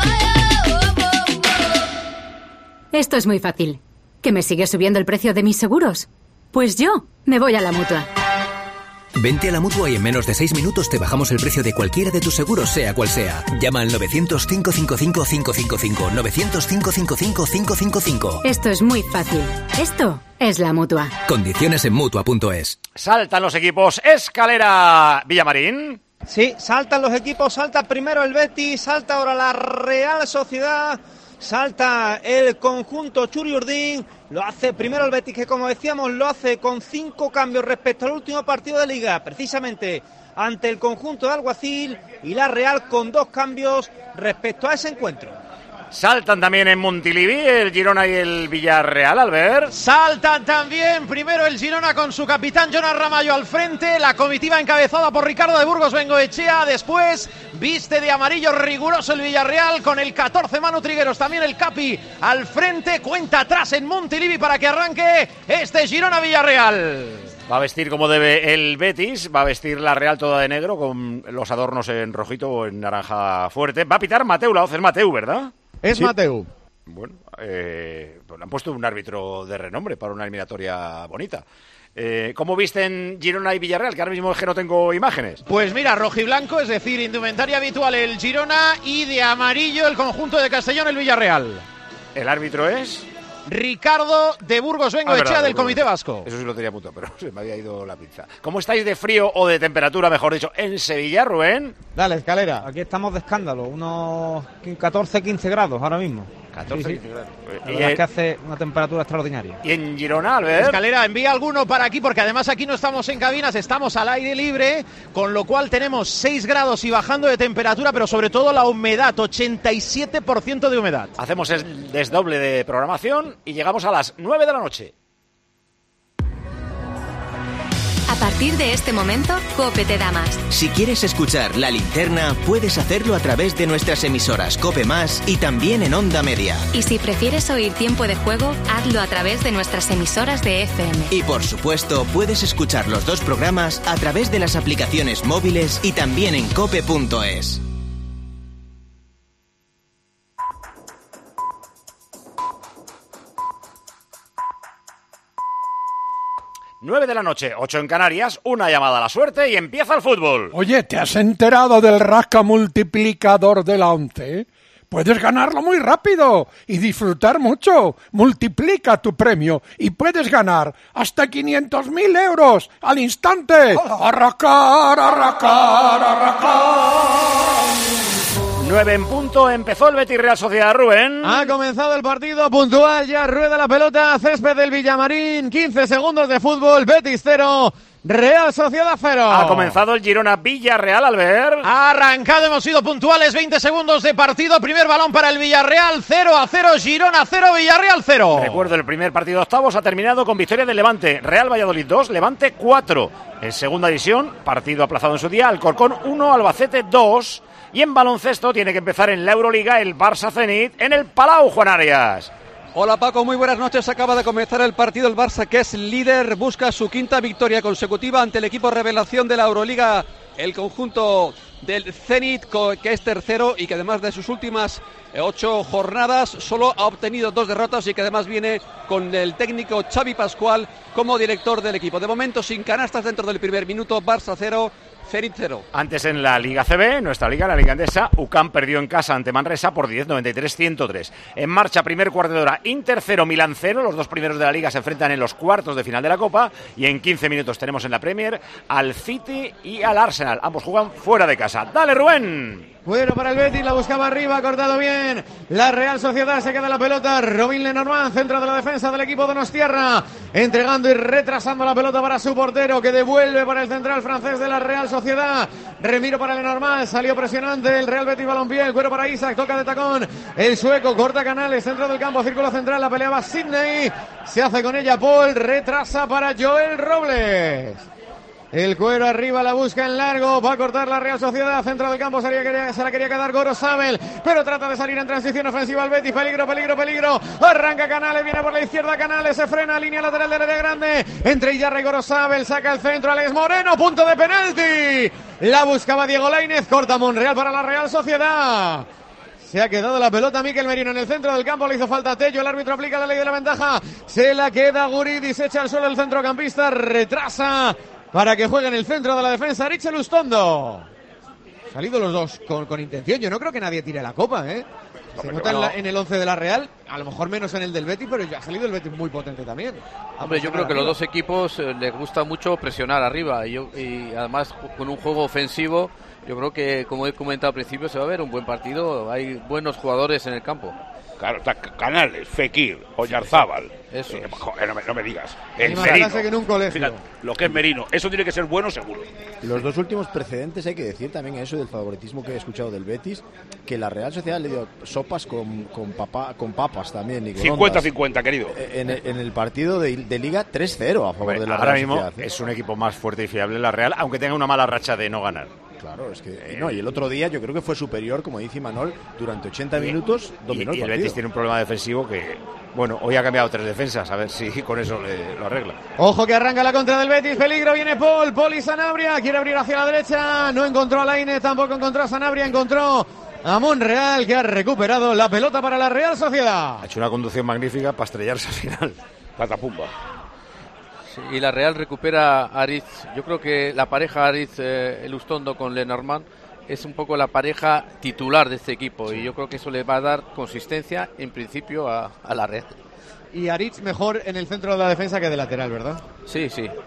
Esto es muy fácil. ¿Que me sigue subiendo el precio de mis seguros? Pues yo me voy a la Mutua. Vente a la Mutua y en menos de 6 minutos te bajamos el precio de cualquiera de tus seguros, sea cual sea. Llama al 900-555-555. 900-555-555. Esto es muy fácil. Esto es la Mutua. Condiciones en Mutua.es. Saltan los equipos. Escalera, Villamarín. Sí, saltan los equipos. Salta primero el Betis, salta ahora la Real Sociedad, salta el conjunto Churiurdín. Lo hace primero el Betis, que como decíamos lo hace con 5 cambios respecto al último partido de Liga, precisamente ante el conjunto de Alguacil, y la Real con 2 cambios respecto a ese encuentro. Saltan también en Montilivi el Girona y el Villarreal, Albert. Saltan también primero el Girona con su capitán Jonas Ramallo al frente, la comitiva encabezada por Ricardo de Burgos Bengoechea. Después viste de amarillo riguroso el Villarreal con el 14 Manu Trigueros, también el Capi al frente. Cuenta atrás en Montilivi para que arranque este Girona-Villarreal. Va a vestir como debe el Betis, va a vestir la Real toda de negro con los adornos en rojito o en naranja fuerte. Va a pitar Mateu, la voz es Mateu, ¿verdad? Es sí. Mateu. Bueno, pues le han puesto un árbitro de renombre para una eliminatoria bonita. ¿Cómo visten Girona y Villarreal? Que ahora mismo es que no tengo imágenes. Pues mira, rojiblanco, es decir, indumentaria habitual el Girona, y de amarillo el conjunto de Castellón, el Villarreal. ¿El árbitro es? Ricardo de Burgos Bengoechea del Comité Vasco. Eso sí lo tenía a punto, pero se me había ido la pinza. ¿Cómo estáis de frío o de temperatura, mejor dicho, en Sevilla, Rubén? Dale, Escalera. Aquí estamos de escándalo, unos 14-15 grados ahora mismo. 14-15 grados. La verdad es que hace una temperatura extraordinaria. ¿Y en Girona, Albert? Escalera, envía alguno para aquí, porque además aquí no estamos en cabinas, estamos al aire libre, con lo cual tenemos 6 grados y bajando de temperatura, pero sobre todo la humedad, 87% de humedad. Hacemos el desdoble de programación y llegamos a las 9 de la noche. A partir de este momento, COPE te da más. Si quieres escuchar La Linterna, puedes hacerlo a través de nuestras emisoras COPE Más y también en Onda Media. Y si prefieres oír Tiempo de Juego, hazlo a través de nuestras emisoras de FM. Y por supuesto, puedes escuchar los 2 programas a través de las aplicaciones móviles y también en cope.es. Nueve de la noche, 8 en Canarias, una llamada a la suerte y empieza el fútbol. Oye, ¿te has enterado del rasca multiplicador de la 11? Puedes ganarlo muy rápido y disfrutar mucho. Multiplica tu premio y puedes ganar hasta 500.000 euros al instante. ¡Arracar, arracar, arracar! 9 en punto, empezó el Betis Real Sociedad, Rubén. Ha comenzado el partido puntual, ya rueda la pelota, césped del Villamarín, 15 segundos de fútbol, Betis 0, Real Sociedad 0. Ha comenzado el Girona Villarreal, Albert. Ha arrancado, hemos sido puntuales, 20 segundos de partido, primer balón para el Villarreal, 0-0, Girona 0, Villarreal 0. Recuerdo, el primer partido de octavos ha terminado con victoria del Levante, Real Valladolid 2, Levante 4. En segunda división, partido aplazado en su día, Alcorcón 1, Albacete 2. Y en baloncesto tiene que empezar en la Euroliga el Barça Zenit en el Palau, Juan Arias. Hola Paco, muy buenas noches. Acaba de comenzar el partido. El Barça, que es líder, busca su quinta victoria consecutiva ante el equipo revelación de la Euroliga, el conjunto del Zenit, que es tercero y que además de sus últimas 8 jornadas solo ha obtenido 2 derrotas y que además viene con el técnico Xavi Pascual como director del equipo. De momento sin canastas dentro del primer minuto, Barça 0, Zenit 0. Antes en la Liga CB, nuestra liga, la Liga Endesa, UCAM perdió en casa ante Manresa por 10, 93-103. En marcha, primer cuarto de hora, Inter 0, Milán 0. Los 2 primeros de la Liga se enfrentan en los cuartos de final de la Copa. Y en 15 minutos tenemos en la Premier al City y al Arsenal. Ambos juegan fuera de casa. ¡Dale, Rubén! Bueno para el Betis, la buscaba arriba, ha cortado bien la Real Sociedad, se queda la pelota, Robin Lenormand, centro de la defensa del equipo donostiarra, entregando y retrasando la pelota para su portero, que devuelve para el central francés de la Real Sociedad, remiro para Lenormand, salió presionante el Real Betis Balompié, el cuero para Isaac, toca de tacón, el sueco, corta Canales, centro del campo, círculo central, la peleaba Sidney, se hace con ella Paul, retrasa para Joel Robles. El cuero arriba, la busca en largo, va a cortar la Real Sociedad, centro del campo, se la quería quedar Gorosabel, pero trata de salir en transición ofensiva al Betis, peligro, arranca Canales, viene por la izquierda Canales, se frena, línea lateral del área grande, entre Iyarra y Gorosabel, saca el centro, Alex Moreno, punto de penalti, la buscaba Diego Lainez, corta Monreal para la Real Sociedad. Se ha quedado la pelota Mikel Merino en el centro del campo, le hizo falta a Tello, el árbitro aplica la ley de la ventaja, se la queda Guridis, echa al suelo el centrocampista, retrasa para que juegue en el centro de la defensa Richel Ustondo. Salido los dos con intención, yo no creo que nadie tire la copa, ¿eh? Se nota en el 11 de la Real, a lo mejor menos en el del Betis, pero ya ha salido el Betis muy potente también. Hombre, yo creo que los dos equipos les gusta mucho presionar arriba y además con un juego ofensivo, yo creo que, como he comentado al principio, se va a ver un buen partido, hay buenos jugadores en el campo. Claro, está Canales, Fekir, Oyarzábal. Eso. No me digas. El Merino. Que en un colegio. Fíjate, lo que es Merino. Eso tiene que ser bueno, seguro. Los 2 últimos precedentes, hay que decir también eso del favoritismo que he escuchado del Betis, que la Real Sociedad le dio sopas con papas también. 50-50, querido. En el partido de Liga 3-0 a favor de la ahora Real mismo Sociedad. Es un equipo más fuerte y fiable la Real, aunque tenga una mala racha de no ganar. Claro, es que y el otro día yo creo que fue superior, como dice Imanol, durante 80 minutos dominó y el el Betis tiene un problema defensivo que, bueno, hoy ha cambiado 3 defensas, a ver si con eso lo arregla. Ojo que arranca la contra del Betis, peligro, viene Paul y Sanabria, quiere abrir hacia la derecha, no encontró a Lainez, tampoco encontró a Sanabria, encontró a Monreal, que ha recuperado la pelota para la Real Sociedad. Ha hecho una conducción magnífica para estrellarse al final. Patapumba. Sí, y la Real recupera a Aritz. Yo creo que la pareja Aritz Elustondo con Lenormand es un poco la pareja titular de este equipo y yo creo que eso le va a dar consistencia en principio a la Real. Y Aritz mejor en el centro de la defensa que de lateral, ¿verdad? Sí.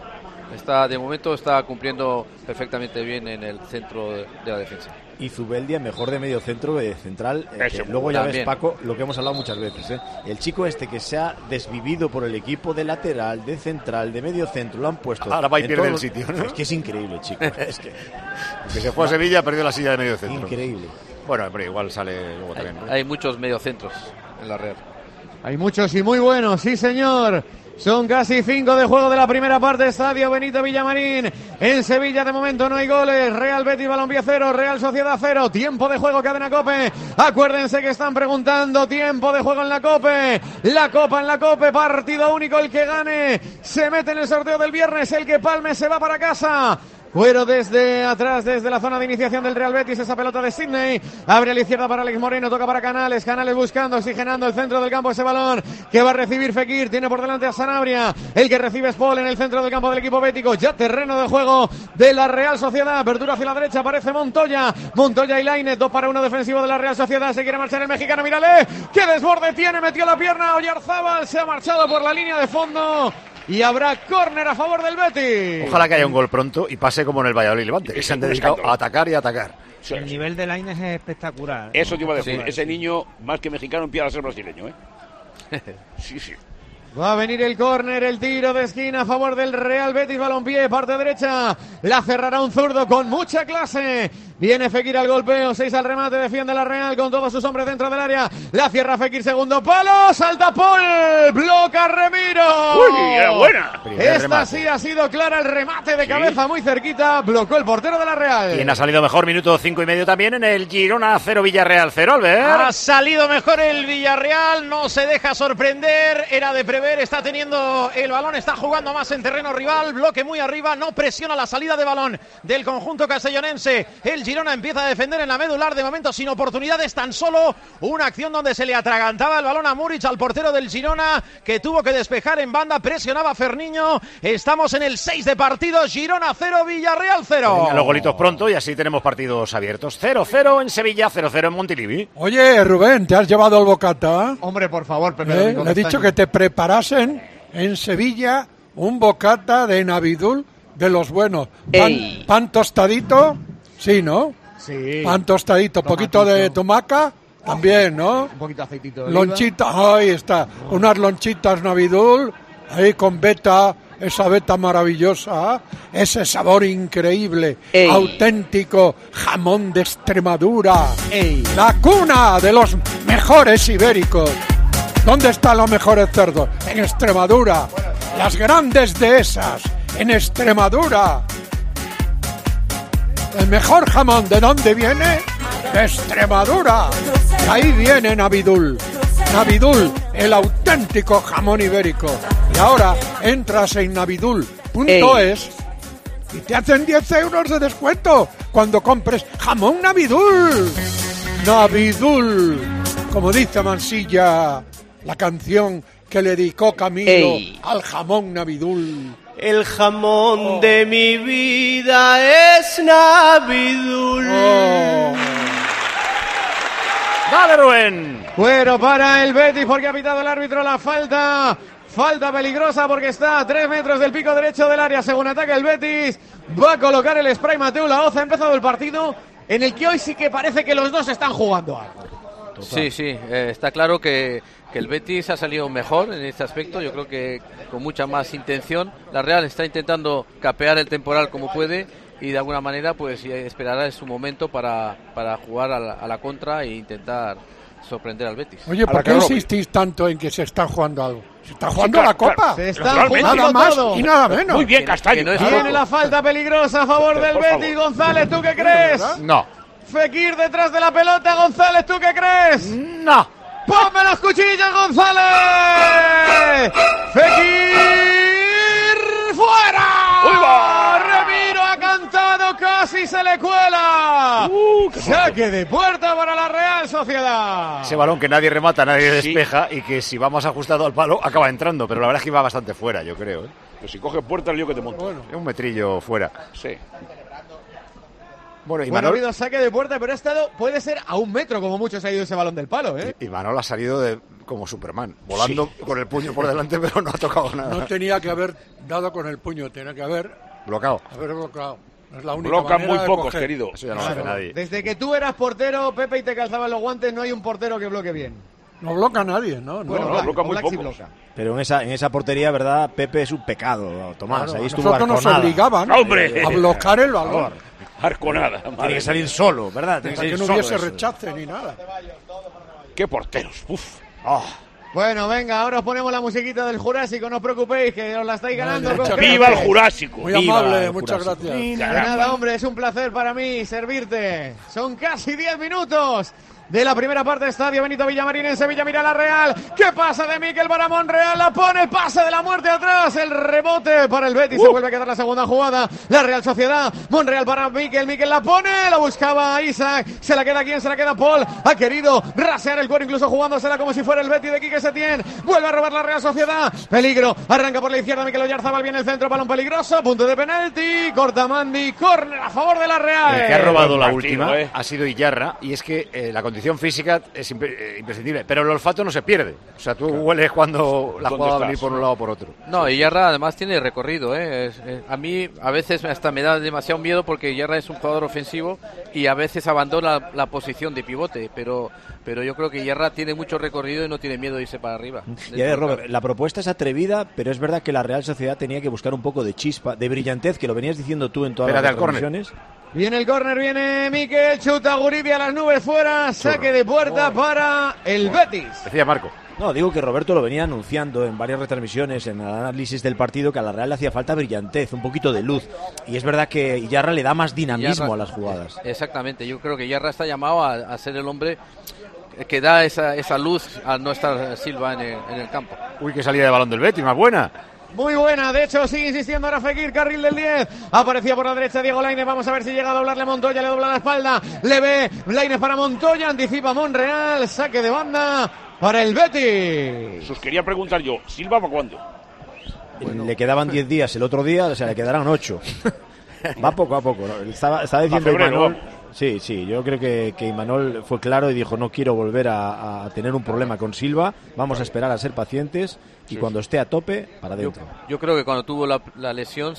De momento está cumpliendo perfectamente bien en el centro de la defensa. Y Zubeldia mejor de medio centro que de central. Luego ya ves, Paco, lo que hemos hablado muchas veces. El chico que se ha desvivido por el equipo de lateral, de central, de medio centro, lo han puesto. Ahora va y pierde el sitio, ¿no? Es que es increíble, chico. Es que se fue a Sevilla, perdió la silla de medio centro. Increíble. Bueno, pero igual sale luego también. Hay muchos mediocentros en la Real. Hay muchos y muy buenos, sí señor. Son casi 5 de juego de la primera parte. Estadio Benito Villamarín. En Sevilla de momento no hay goles. Real Betis Balompié 0, Real Sociedad 0. Tiempo de juego, Cadena COPE. Acuérdense que están preguntando tiempo de juego en la COPE. La Copa en la COPE, partido único. El que gane se mete en el sorteo del viernes. El que palme se va para casa. Cuero desde atrás, desde la zona de iniciación del Real Betis, esa pelota de Sidney, abre a la izquierda para Alex Moreno, toca para Canales buscando, oxigenando el centro del campo, ese balón que va a recibir Fekir, tiene por delante a Sanabria, el que recibe es Paul en el centro del campo del equipo bético, ya terreno de juego de la Real Sociedad, apertura hacia la derecha, aparece Montoya y Lainez, 2-1 defensivo de la Real Sociedad, se quiere marchar el mexicano, mírale, qué desborde tiene, metió la pierna, Oyarzábal se ha marchado por la línea de fondo. Y habrá córner a favor del Betis. Ojalá que haya un gol pronto y pase como en el Valladolid Levante, que se han dedicado a atacar y a atacar. El nivel de Lainez es espectacular. Eso te iba a decir, ese niño, más que mexicano, empieza a ser brasileño, Sí. Va a venir el córner, el tiro de esquina a favor del Real Betis Balompié, parte derecha, la cerrará un zurdo con mucha clase. Viene Fekir al golpeo, 6 al remate, defiende la Real con todos sus hombres dentro del área. La cierra Fekir, segundo palo, salta Paul, bloca Remiro. ¡Uy, era buena! Esta sí ha sido clara, el remate de cabeza muy cerquita, blocó el portero de la Real. ¿Quién ha salido mejor? Minuto 5:30 también en el Girona 0 Villarreal 0, Albert. Ha salido mejor el Villarreal, no se deja sorprender, era de prever, está teniendo el balón, está jugando más en terreno rival, bloque muy arriba, no presiona la salida de balón del conjunto castellonense. El Girona empieza a defender en la medular, de momento sin oportunidades, tan solo una acción donde se le atragantaba el balón a Muric, al portero del Girona, que tuvo que despejar en banda, presionaba Ferniño. Estamos en el 6 de partido, Girona 0, Villarreal 0. Venga, los golitos pronto y así tenemos partidos abiertos. 0-0 en Sevilla, 0-0 en Montilivi. Oye, Rubén, ¿te has llevado el bocata? Hombre, por favor, Pepe. Le he dicho que te preparasen en Sevilla un bocata de Navidul de los buenos. Pan tostadito, sí, ¿no? Sí. Pan tostadito, poquito de tomaca, también, ¿no? Un poquito de aceitito de oliva. Lonchita, ahí está. Unas lonchitas Navidul, ahí con beta, esa beta maravillosa, ese sabor increíble, auténtico jamón de Extremadura, la cuna de los mejores ibéricos. ¿Dónde están los mejores cerdos? En Extremadura. Las grandes dehesas, en Extremadura. El mejor jamón, ¿de dónde viene? De Extremadura. Y ahí viene Navidul. Navidul, el auténtico jamón ibérico. Y ahora entras en navidul.es y te hacen 10 euros de descuento cuando compres jamón Navidul. Navidul, como dice Mansilla, la canción que le dedicó Camilo al jamón Navidul. El jamón de mi vida es Navidul. ¡Dale, Rubén! Bueno, para el Betis porque ha pitado el árbitro la falta. Falta peligrosa porque está a 3 metros del pico derecho del área. Según ataca el Betis, va a colocar el spray Mateu Laoz. Ha empezado el partido en el que hoy sí que parece que los dos están jugando algo. Sí, está claro que el Betis ha salido mejor en este aspecto. Yo creo que con mucha más intención. La Real está intentando capear el temporal como puede y de alguna manera pues esperará en su momento para jugar a la contra e intentar sorprender al Betis. Oye, ¿por qué insistís tanto en que se está jugando algo? Se está jugando la Copa. Se está jugando nada más todo. y nada menos. Muy bien, Castaño. Viene la falta peligrosa a favor del Betis. González, ¿tú qué crees? No. Fekir detrás de la pelota. González, ¿tú qué crees? No. ¡Ponme las cuchillas, González! ¡Fekir! ¡Fuera! ¡Remiro ha cantado! ¡Casi se le cuela! ¡Saque de puerta para la Real Sociedad! Ese balón que nadie remata, nadie despeja y que si va más ajustado al palo acaba entrando, pero la verdad es que va bastante fuera, yo creo. Pero si coge puerta el lío que te monta. Es un metrillo fuera. Sí. Bueno, ha habido saque de puerta, pero ha estado, puede ser a 1 metro como mucho se ha ido ese balón del palo, ¿eh? Y Manol ha salido como Superman, volando con el puño por delante, pero no ha tocado nada. No tenía que haber dado con el puño, tenía que haber bloqueado. Es la única Blocan manera muy de pocos, coger. querido. Eso ya no lo hace nadie. Desde que tú eras portero, Pepe, y te calzaban los guantes, no hay un portero que bloque bien. No bloca nadie, ¿no? Bueno, no, bloca muy pocos. bloca. Pero en esa portería, ¿verdad, Pepe, es un pecado, Tomás. Claro, ahí estuvo nosotros nos Arconada. obligaban ¡Hombre! a bloquear el balón. Arconada. Tiene que salir solo, ¿verdad? Tiene Para que no solo hubiese eso. rechace ni nada. ¡Qué porteros! ¡Uf! Bueno, venga, ahora os ponemos la musiquita del Jurásico, no os preocupéis, que os la estáis ganando. Vale, con muchas ¡Viva el creces. Jurásico! Muy Viva amable, el muchas Jurásico. gracias. De nada, hombre, es un placer para mí servirte. Son casi 10 minutos de la primera parte de Estadio Benito Villamarín en Sevilla. Mira la Real. ¿Qué pasa de Miquel para Monreal? La pone, pase de la muerte atrás. El rebote para el Betis. Se vuelve a quedar la segunda jugada. La Real Sociedad. Monreal para Miquel. Miquel la pone. La buscaba Isaac. Se la queda quién, se la queda Paul. Ha querido rasear el cuero, incluso jugándosela como si fuera el Betis de Quique Setién. Vuelve a robar la Real Sociedad. Peligro. Arranca por la izquierda Miquel Oyarzabal. Viene el centro. Balón peligroso. Punto de penalti. Corta Mandi. Córner a favor de la Real. El que ha robado la partido, última ha sido Iyarra, y es que la condición física es imprescindible, pero el olfato no se pierde. O sea, tú hueles cuando la jugada va a venir por un lado o por otro. No, y Iyarra además tiene recorrido, ¿eh? A mí a veces hasta me da demasiado miedo porque Iyarra es un jugador ofensivo y a veces abandona la posición de pivote, pero yo creo que Iyarra tiene mucho recorrido y no tiene miedo de irse para arriba. Y a ver, Robert, la propuesta es atrevida, pero es verdad que la Real Sociedad tenía que buscar un poco de chispa, de brillantez, que lo venías diciendo tú en todas las transmisiones. Viene el córner, viene Miquel, chuta Guribi a las nubes fuera, saque de puerta para el Betis. Decía Marco. No, digo que Roberto lo venía anunciando en varias retransmisiones, en el análisis del partido, que a la Real le hacía falta brillantez, un poquito de luz. Y es verdad que Iyarra le da más dinamismo a las jugadas. Exactamente, yo creo que Iyarra está llamado a ser el hombre que da esa luz al no estar Silva en el campo. Uy, qué salida de balón del Betis, más buena. Muy buena, de hecho sigue insistiendo ahora Fekir, carril del 10, aparecía por la derecha Diego Lainez, vamos a ver si llega a doblarle a Montoya, le dobla la espalda, le ve Lainez para Montoya, anticipa Monreal, saque de banda para el Betis. Os quería preguntar yo, ¿Silva para cuándo? Bueno. Le quedaban 10 días, el otro día, o sea, le quedarán 8. Va poco a poco, ¿no? Estaba diciendo Imanol. Sí, yo creo que Imanol fue claro y dijo: no quiero volver a tener un problema con Silva, vamos a esperar a ser pacientes y cuando esté a tope, para adentro. Yo creo que cuando tuvo la lesión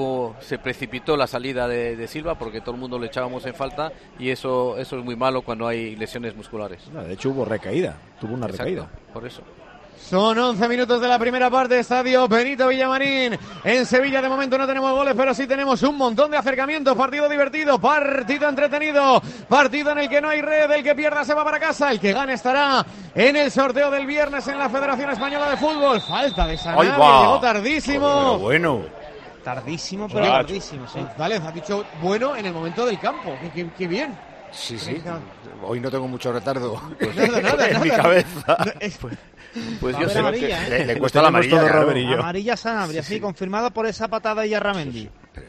se precipitó la salida de Silva porque todo el mundo le echábamos en falta y eso es muy malo cuando hay lesiones musculares. No, de hecho hubo recaída, tuvo una recaída. Por eso. Son 11 minutos de la primera parte, Estadio Benito Villamarín. En Sevilla de momento no tenemos goles, pero sí tenemos un montón de acercamientos. Partido divertido, partido entretenido, partido en el que no hay red, el que pierda se va para casa, el que gane estará en el sorteo del viernes en la Federación Española de Fútbol. Falta de Sanabria, llegó tardísimo. Pero bueno. Tardísimo, pero tardísimo, sí. Vale, ha dicho bueno en el momento del campo, qué bien. Sí. Hoy no tengo mucho retardo nada, en mi cabeza. Pues yo sé amarilla, que le cuesta la amarilla, claro. Amarilla Sanabria, sí, confirmada por esa patada de Yarramendi.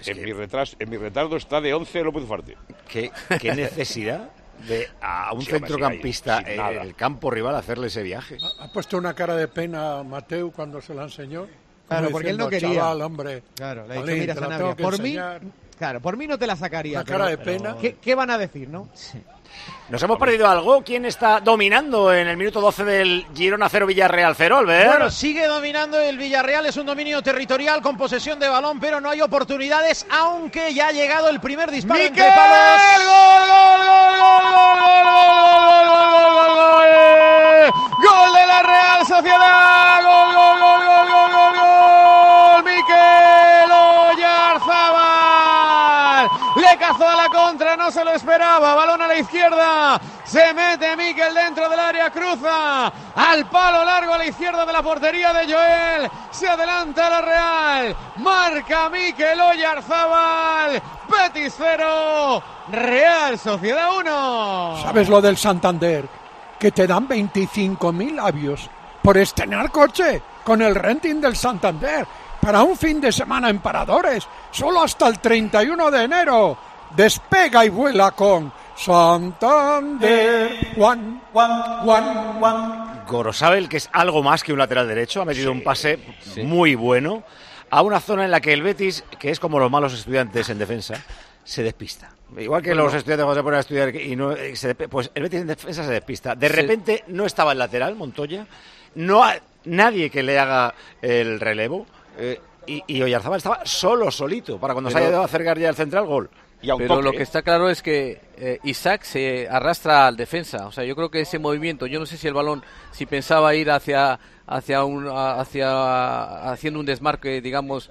En mi retardo está de 11 López Ufarte. ¿Qué necesidad de a un centrocampista en el campo rival hacerle ese viaje? Ha puesto una cara de pena a Mateu cuando se la enseñó. Claro, porque él no quería. Chaval, hombre. Claro, le ha dicho, mira, Sanabria, por mí no te la sacaría. Una cara de pena. ¿Qué van a decir, no? Sí. ¿Nos hemos perdido algo? ¿Quién está dominando en el minuto 12 del Girona 0 Villarreal 0, Albert? Bueno, sigue dominando el Villarreal, es un dominio territorial con posesión de balón, pero no hay oportunidades, aunque ya ha llegado el primer disparo entre palos. ¡Gol de la Real Sociedad! ¡Gol! ¡Miquel Oyarzabal! Le cazó a la contra, no se lo esperaba. Balón a la izquierda. Se mete Miquel dentro del área, cruza al palo largo a la izquierda de la portería de Joel. Se adelanta la Real. Marca Miquel Oyarzabal. Betis 0, Real Sociedad 1. ¿Sabes lo del Santander? Que te dan 25.000 labios por estrenar coche con el renting del Santander para un fin de semana en Paradores, solo hasta el 31 de enero. Despega y vuela con Santander. Juan. Gorosabel, que es algo más que un lateral derecho, ha metido un pase muy bueno a una zona en la que el Betis, que es como los malos estudiantes en defensa, se despista. Igual que los estudiantes cuando se ponen a estudiar y no, pues el Betis en defensa se despista. De repente no estaba el lateral, Montoya, no hay nadie que le haga el relevo y Oyarzábal estaba solito para cuando se haya ido a acercar ya el central, gol. Pero lo que está claro es que Isaac se arrastra al defensa. O sea, yo creo que ese movimiento, yo no sé si el balón, si pensaba ir haciendo un desmarque, digamos,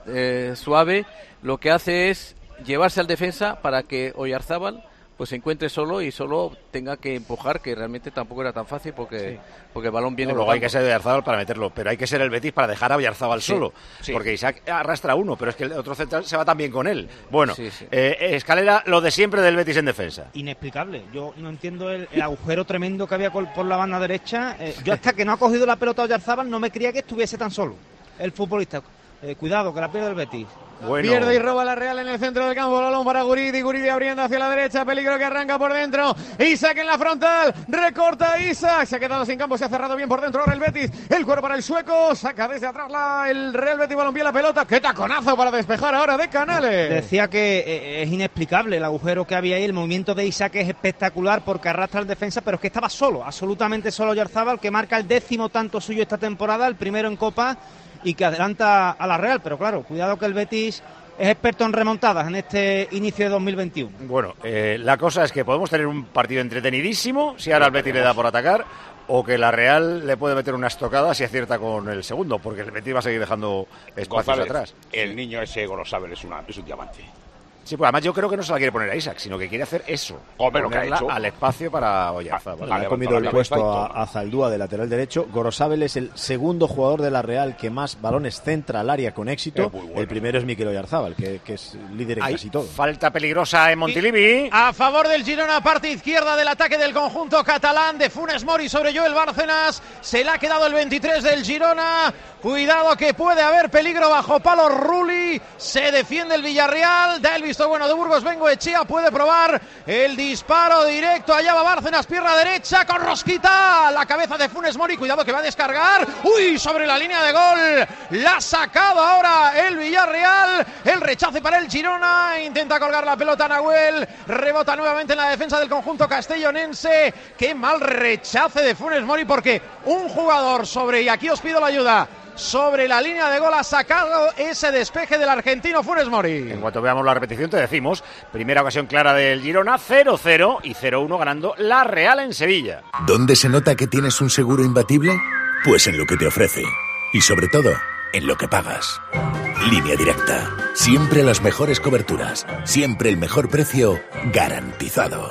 suave, lo que hace es llevarse al defensa para que Oyarzábal pues se encuentre solo y solo tenga que empujar, que realmente tampoco era tan fácil porque el balón viene. Luego hay que ser Oyarzábal para meterlo, pero hay que ser el Betis para dejar a Oyarzábal solo, porque Isaac arrastra uno, pero es que el otro central se va también con él. Bueno, Escalera, lo de siempre del Betis en defensa. Inexplicable, yo no entiendo el agujero tremendo que había por la banda derecha. Yo hasta que no ha cogido la pelota Oyarzábal no me creía que estuviese tan solo el futbolista. Cuidado, que la pierde el Betis. Bueno. Pierde y roba la Real en el centro del campo. Balón para Guridi. Guridi abriendo hacia la derecha. Peligro que arranca por dentro. Isaac en la frontal. Recorta Isaac. Se ha quedado sin campo. Se ha cerrado bien por dentro ahora el Betis. El cuero para el sueco. Saca desde atrás el Real Betis. Balón bien la pelota. ¡Qué taconazo para despejar ahora de Canales! Decía que es inexplicable el agujero que había ahí. El movimiento de Isaac es espectacular porque arrastra al defensa, pero es que estaba solo. Absolutamente solo Oyarzábal, que marca el 10º tanto suyo esta temporada. El primero en Copa. Y que adelanta a la Real, pero claro, cuidado que el Betis es experto en remontadas en este inicio de 2021. Bueno, la cosa es que podemos tener un partido entretenidísimo si ahora el Betis le da por atacar, o que la Real le puede meter una estocada si acierta con el segundo, porque el Betis va a seguir dejando espacios atrás. El niño ese Gorosabel es un diamante. Sí, pues además yo creo que no se la quiere poner a Isaac, sino que quiere hacer eso. Ponerla al espacio para Oyarzábal. Le ha comido el puesto a Zaldúa de lateral derecho. Gorosabel es el segundo jugador de la Real que más balones centra al área con éxito. Bueno. El primero es Mikel Oyarzábal, que es líder en casi todo. Falta peligrosa en Montilivi. A favor del Girona, parte izquierda del ataque del conjunto catalán de Funes Mori sobre Joel Bárcenas. Se le ha quedado el 23 del Girona. Cuidado que puede haber peligro bajo palo. Rulli, se defiende el Villarreal, da el visto bueno de Burgos. Bengoechea puede probar el disparo directo. Allá va Bárcenas, pierna derecha con rosquita. La cabeza de Funes Mori, cuidado que va a descargar. Uy, sobre la línea de gol. La ha sacado ahora el Villarreal. El rechace para el Girona. Intenta colgar la pelota Nahuel. Rebota nuevamente en la defensa del conjunto castellonense. Qué mal rechace de Funes Mori, porque un jugador sobre, y aquí os pido la ayuda, sobre la línea de gol ha sacado ese despeje del argentino Funes Mori. En cuanto veamos la repetición te decimos, primera ocasión clara del Girona, 0-0 y 0-1 ganando la Real en Sevilla. ¿Dónde se nota que tienes un seguro imbatible? Pues en lo que te ofrece y sobre todo en lo que pagas. Línea Directa, siempre las mejores coberturas, siempre el mejor precio garantizado.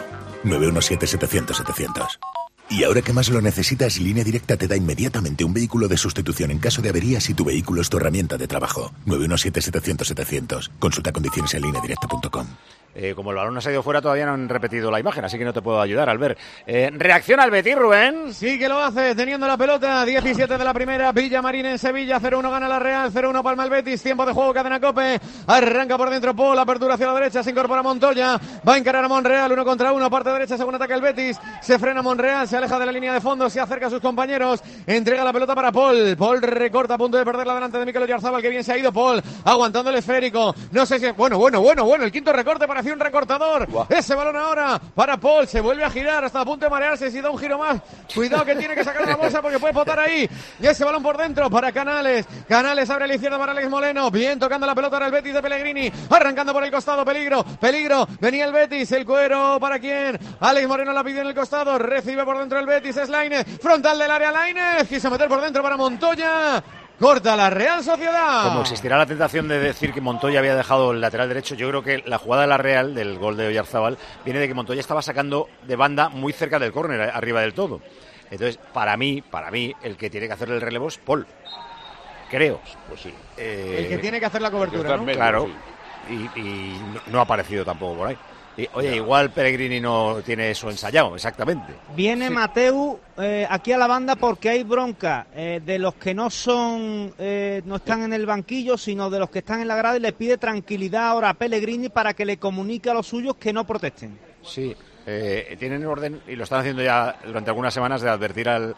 917-700-700. Y ahora que más lo necesitas, Línea Directa te da inmediatamente un vehículo de sustitución en caso de avería si tu vehículo es tu herramienta de trabajo. 917-700-700. Consulta condiciones en lineadirecta.com. Como el balón no se ha ido fuera, todavía no han repetido la imagen, así que no te puedo ayudar, Albert. ¿Reacciona el Betis, Rubén? Sí que lo hace, teniendo la pelota. 17 de la primera, Villamarín en Sevilla. 0-1 gana la Real, 0-1 palma el Betis. Tiempo de juego, cadena COPE. Arranca por dentro Paul, apertura hacia la derecha, se incorpora Montoya. Va a encarar a Monreal, 1 contra 1, parte derecha, según ataca el Betis. Se frena Monreal, se aleja de la línea de fondo, se acerca a sus compañeros. Entrega la pelota para Paul. Paul recorta, a punto de perderla delante de Mikel Oyarzábal, que bien se ha ido Paul, aguantando el esférico. No sé si... Bueno, el quinto recorte parecía un recortador. Ese balón ahora para Paul, se vuelve a girar, hasta a punto de marearse, si da un giro más. Cuidado que tiene que sacar la bolsa porque puede botar ahí. Y ese balón por dentro para Canales. Canales abre a la izquierda para Alex Moreno. Bien tocando la pelota ahora el Betis de Pellegrini. Arrancando por el costado, peligro. Venía el Betis, el cuero para quién. Alex Moreno la pidió en el costado. Recibe por dentro el Betis, es Lainez. Frontal del área Lainez. Quiso meter por dentro para Montoya. Corta la Real Sociedad. Como existirá la tentación de decir que Montoya había dejado el lateral derecho, yo creo que la jugada de la Real, del gol de Oyarzábal, viene de que Montoya estaba sacando de banda muy cerca del córner, arriba del todo. Entonces, para mí, el que tiene que hacer el relevo es Paul. Creo. Pues sí. El que tiene que hacer la cobertura, ¿no? Medio, claro. Sí. Y no ha aparecido tampoco por ahí. Oye, igual Pellegrini no tiene eso ensayado, exactamente. Viene sí. Mateu aquí a la banda porque hay bronca de los que no están en el banquillo, sino de los que están en la grada, y le pide tranquilidad ahora a Pellegrini para que le comunique a los suyos que no protesten. Sí, tienen orden, y lo están haciendo ya durante algunas semanas, de advertir al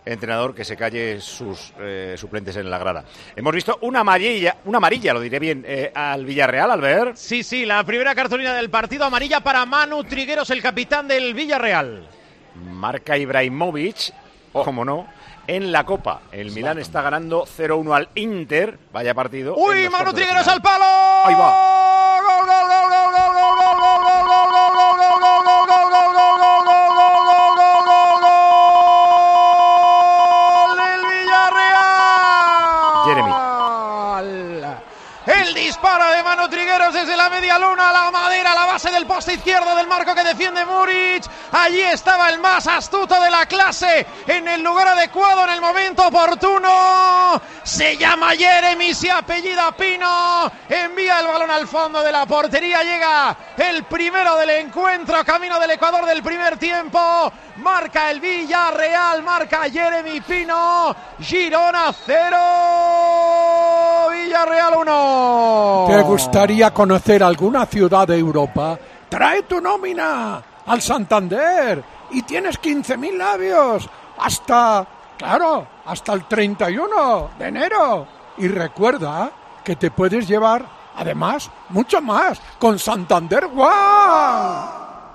entrenador que se calle sus suplentes en la grada. Hemos visto una amarilla, lo diré bien, al Villarreal, Albert. Sí, la primera cartulina del partido, amarilla para Manu Trigueros, el capitán del Villarreal. Marca Ibrahimovic, como no, en la Copa. El Milán está ganando 0-1 al Inter. Vaya partido. ¡Uy, Manu Trigueros al palo! Ahí va. ¡Gol, gol, gol, gol, gol, gol, gol, gol, gol, gol, gol, gol, gol, gol, gol, gol, gol! El disparo de Manu Trigueros desde la media luna a la madera, a la base del poste izquierdo del marco que defiende Muric. Allí estaba el más astuto de la clase, en el lugar adecuado, en el momento oportuno. Se llama Jeremy, se apellida Pino. Envía el balón al fondo de la portería. Llega el primero del encuentro, camino del Ecuador del primer tiempo. Marca el Villarreal, marca Jeremy Pino. Girona 0, Villarreal 1. ¿Te gustaría conocer alguna ciudad de Europa? Trae tu nómina al Santander y tienes 15.000 labios hasta el 31 de enero. Y recuerda que te puedes llevar, además, mucho más con Santander One.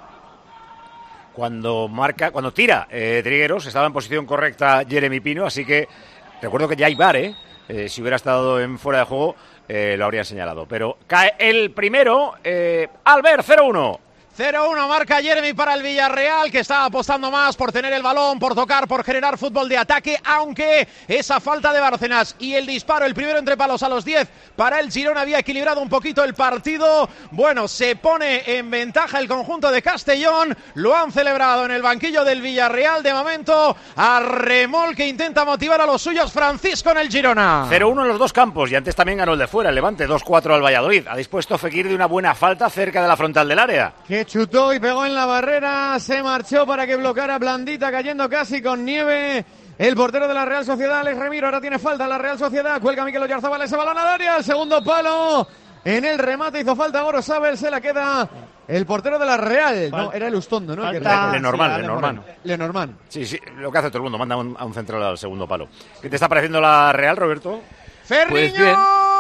Cuando tira Trigueros, estaba en posición correcta Jeremy Pino, así que recuerdo que ya hay VAR, si hubiera estado en fuera de juego lo habrían señalado. Pero cae el primero, Albert, 0-1. 0-1 marca Jeremy para el Villarreal, que está apostando más por tener el balón, por tocar, por generar fútbol de ataque, aunque esa falta de Bárcenas y el disparo, el primero entre palos a los 10 para el Girona, había equilibrado un poquito el partido. Bueno, se pone en ventaja el conjunto de Castellón, lo han celebrado en el banquillo del Villarreal. De momento, a remolque intenta motivar a los suyos Francisco en el Girona. 0-1 en los dos campos, y antes también ganó el de fuera, el Levante, 2-4 al Valladolid. Ha dispuesto Fekir de una buena falta cerca de la frontal del área. Que chutó y pegó en la barrera, se marchó para que bloqueara Blandita, cayendo casi con nieve. El portero de la Real Sociedad, Alex Remiro, ahora tiene falta la Real Sociedad, cuelga Mikel Oyarzabal ese balón al área, el segundo palo, en el remate hizo falta Gorosabel, se la queda el portero de la Real, no, era el Ustondo, ¿no? Lenormand. Sí, lo que hace todo el mundo, manda a un central al segundo palo. ¿Qué te está pareciendo la Real, Roberto? Ferriño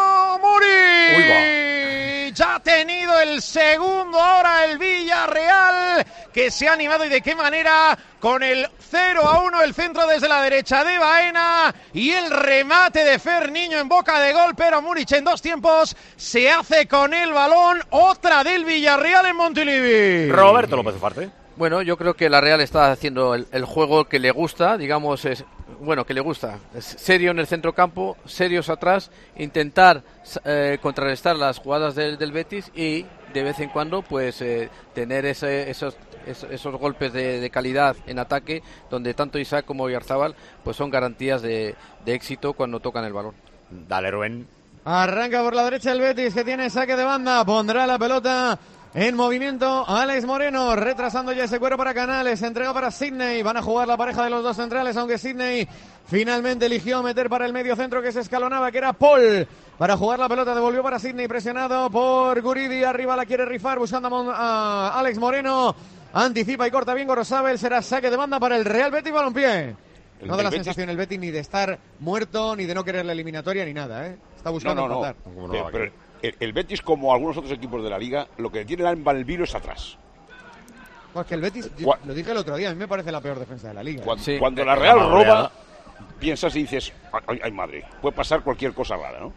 Muri. Ya ha tenido el segundo ahora el Villarreal, que se ha animado, y de qué manera, con el 0-1, el centro desde la derecha de Baena y el remate de Ferniño en boca de gol, pero Muric en dos tiempos se hace con el balón. Otra del Villarreal en Montilivi. Roberto López Ufarte. Bueno, yo creo que la Real está haciendo el juego que le gusta, digamos, es serio en el centrocampo, serios atrás, intentar contrarrestar las jugadas del Betis y de vez en cuando pues tener esos golpes de calidad en ataque, donde tanto Isaac como Oyarzabal pues son garantías de éxito cuando tocan el balón. Dale, Rubén. Arranca por la derecha el Betis, que tiene saque de banda, pondrá la pelota en movimiento Alex Moreno, retrasando ya ese cuero para Canales, entrega para Sidney, van a jugar la pareja de los dos centrales, aunque Sidney finalmente eligió meter para el medio centro que se escalonaba, que era Paul, para jugar la pelota, devolvió para Sidney, presionado por Guridi, arriba la quiere rifar, buscando a Alex Moreno, anticipa y corta bien Gorosabel, será saque de banda para el Real Betis Balompié. No da la sensación el Betis ni de estar muerto, ni de no querer la eliminatoria, ni nada, está buscando empatar. Pero el Betis, como algunos otros equipos de la Liga, lo que tiene en Balbiro es atrás. Pues que el Betis, lo dije el otro día, a mí me parece la peor defensa de la Liga. Cuando la Real roba, piensas y dices, ay madre, puede pasar cualquier cosa rara, ¿no?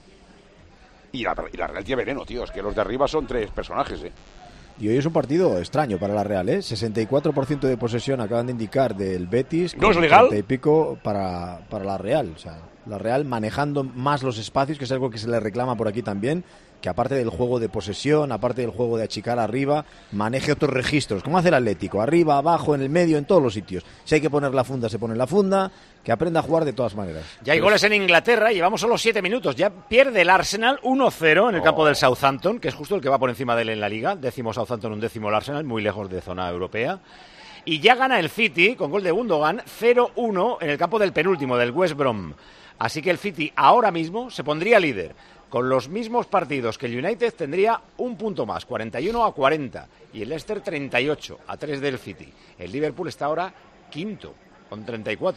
Y la Real tiene veneno, tío, es que los de arriba son tres personajes, Y hoy es un partido extraño para la Real, 64% de posesión acaban de indicar del Betis. ¿No es legal? 30 y pico para la Real, o sea, la Real manejando más los espacios, que es algo que se le reclama por aquí también, que aparte del juego de posesión, aparte del juego de achicar arriba, maneje otros registros, como hace el Atlético, arriba, abajo, en el medio, en todos los sitios. Si hay que poner la funda, se pone la funda, que aprenda a jugar de todas maneras. Ya hay goles en Inglaterra, llevamos solo 7 minutos, ya pierde el Arsenal 1-0 en el campo del Southampton, que es justo el que va por encima de él en la Liga, 10º Southampton, 11º el Arsenal, muy lejos de zona europea. Y ya gana el City, con gol de Gundogan, 0-1 en el campo del penúltimo, del West Brom. Así que el City ahora mismo se pondría líder. Con los mismos partidos que el United tendría un punto más, 41-40. Y el Leicester 38, a 3 del City. El Liverpool está ahora quinto, con 34.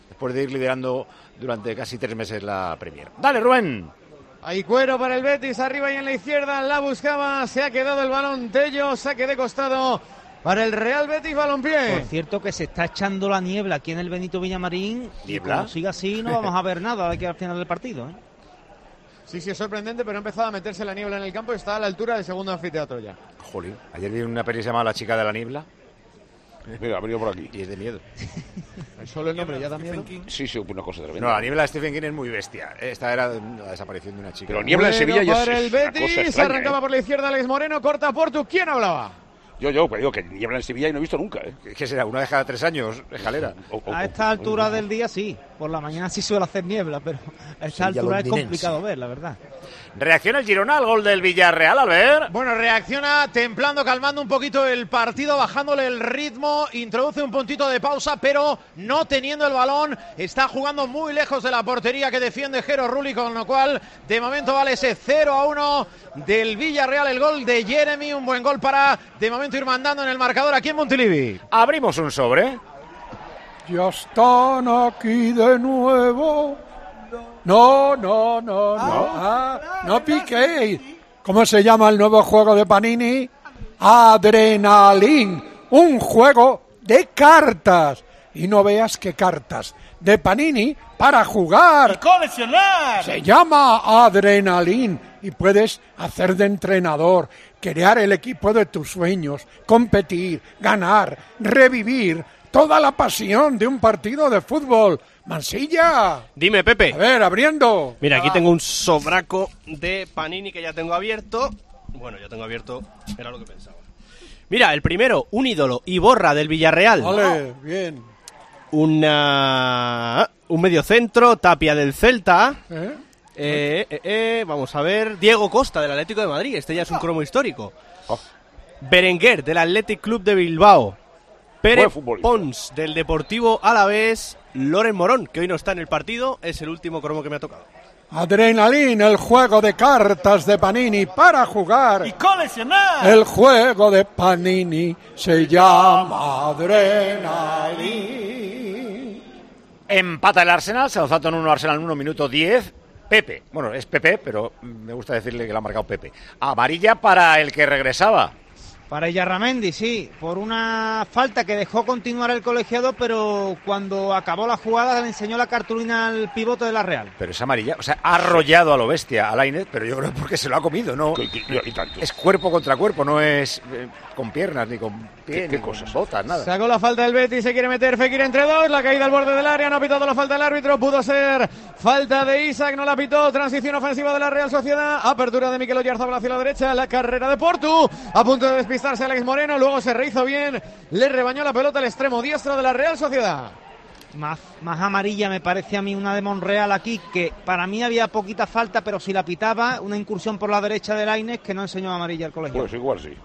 después de ir liderando durante casi 3 meses la Premier. Dale, Rubén. Hay Cuero para el Betis, arriba y en la izquierda, la buscaba, se ha quedado el balón, Tello, saque de costado para el Real Betis Balompié. Por cierto que se está echando la niebla aquí en el Benito Villamarín. ¿Niebla? Y como siga así no vamos a ver nada de aquí al final del partido, ¿eh? Sí, es sorprendente, pero ha empezado a meterse la niebla en el campo y está a la altura del segundo anfiteatro ya. Jolín, ayer vi una peli llamada La chica de la niebla. Mira, ha venido por aquí. Y es de miedo. ¿Solo el nombre ya da miedo? Sí, una cosa tremenda. No, la niebla de Stephen King es muy bestia. Esta era la desaparición de una chica. Pero niebla en Sevilla ya para es el una cosa Betis, extraña, arrancaba por la izquierda Alex Moreno, corta Portu. ¿Quién hablaba? Yo, pues digo que niebla en Sevilla y no he visto nunca, ¿eh? ¿Qué será? ¿Una vez cada 3 años? Escalera. A esta altura del día sí. Por la mañana sí suele hacer niebla, pero a esta altura es complicado ver, la verdad. Reacciona el Girona al gol del Villarreal, al ver. Bueno, reacciona templando, calmando un poquito el partido, bajándole el ritmo, introduce un puntito de pausa, pero no teniendo el balón, está jugando muy lejos de la portería que defiende Jero Rulli, con lo cual de momento vale ese 0-1 del Villarreal, el gol de Jeremy, un buen gol para de momento ir mandando en el marcador aquí en Montilivi. Abrimos un sobre. Ya están aquí de nuevo. No. No piquéis. ¿Cómo se llama el nuevo juego de Panini? Adrenalin. Un juego de cartas. Y no veas qué cartas. De Panini para jugar. ¡Y coleccionar! Se llama Adrenalin. Y puedes hacer de entrenador, crear el equipo de tus sueños, competir, ganar, revivir toda la pasión de un partido de fútbol. Mansilla. Dime, Pepe. A ver, abriendo. Mira, aquí tengo un sobraco de Panini que ya tengo abierto. Bueno, ya tengo abierto, era lo que pensaba. Mira, el primero, un ídolo, Iborra del Villarreal. Vale, bien. Un mediocentro, Tapia del Celta. Vamos a ver, Diego Costa del Atlético de Madrid. Este ya es un cromo histórico. Berenguer del Athletic Club de Bilbao. Pérez Pons del Deportivo Alavés. Loren Morón, que hoy no está en el partido, es el último cromo que me ha tocado. Adrenalin, el juego de cartas de Panini para jugar. ¡Y coleccionar! El juego de Panini se llama Adrenalin. Empata el Arsenal, Southampton 1, Arsenal 1, minuto 10. Pepe, bueno, es Pepe, pero me gusta decirle que lo ha marcado Pepe. Amarilla para el que regresaba. Para Yarramendi, sí, por una falta que dejó continuar el colegiado, pero cuando acabó la jugada le enseñó la cartulina al pivote de la Real. Pero es amarilla, o sea, ha arrollado a lo bestia a Lainez, pero yo creo porque se lo ha comido, ¿no? Es cuerpo contra cuerpo, no es con piernas, ni con pies, ni cosas, botas, nada. Sacó la falta del Betis, se quiere meter Fekir entre dos, la caída al borde del área, no ha pitado la falta del árbitro, pudo ser falta de Isaac, no la pitó, transición ofensiva de la Real Sociedad, apertura de Mikel Oyarzabal hacia la derecha, la carrera de Portu, a punto de despistarse Alex Moreno, luego se rehizo bien, le rebañó la pelota al extremo diestro de la Real Sociedad. Más amarilla me parece a mí una de Monreal aquí, que para mí había poquita falta, pero si la pitaba, una incursión por la derecha de Lainez que no enseñó amarilla al colegio. Pues igual sí.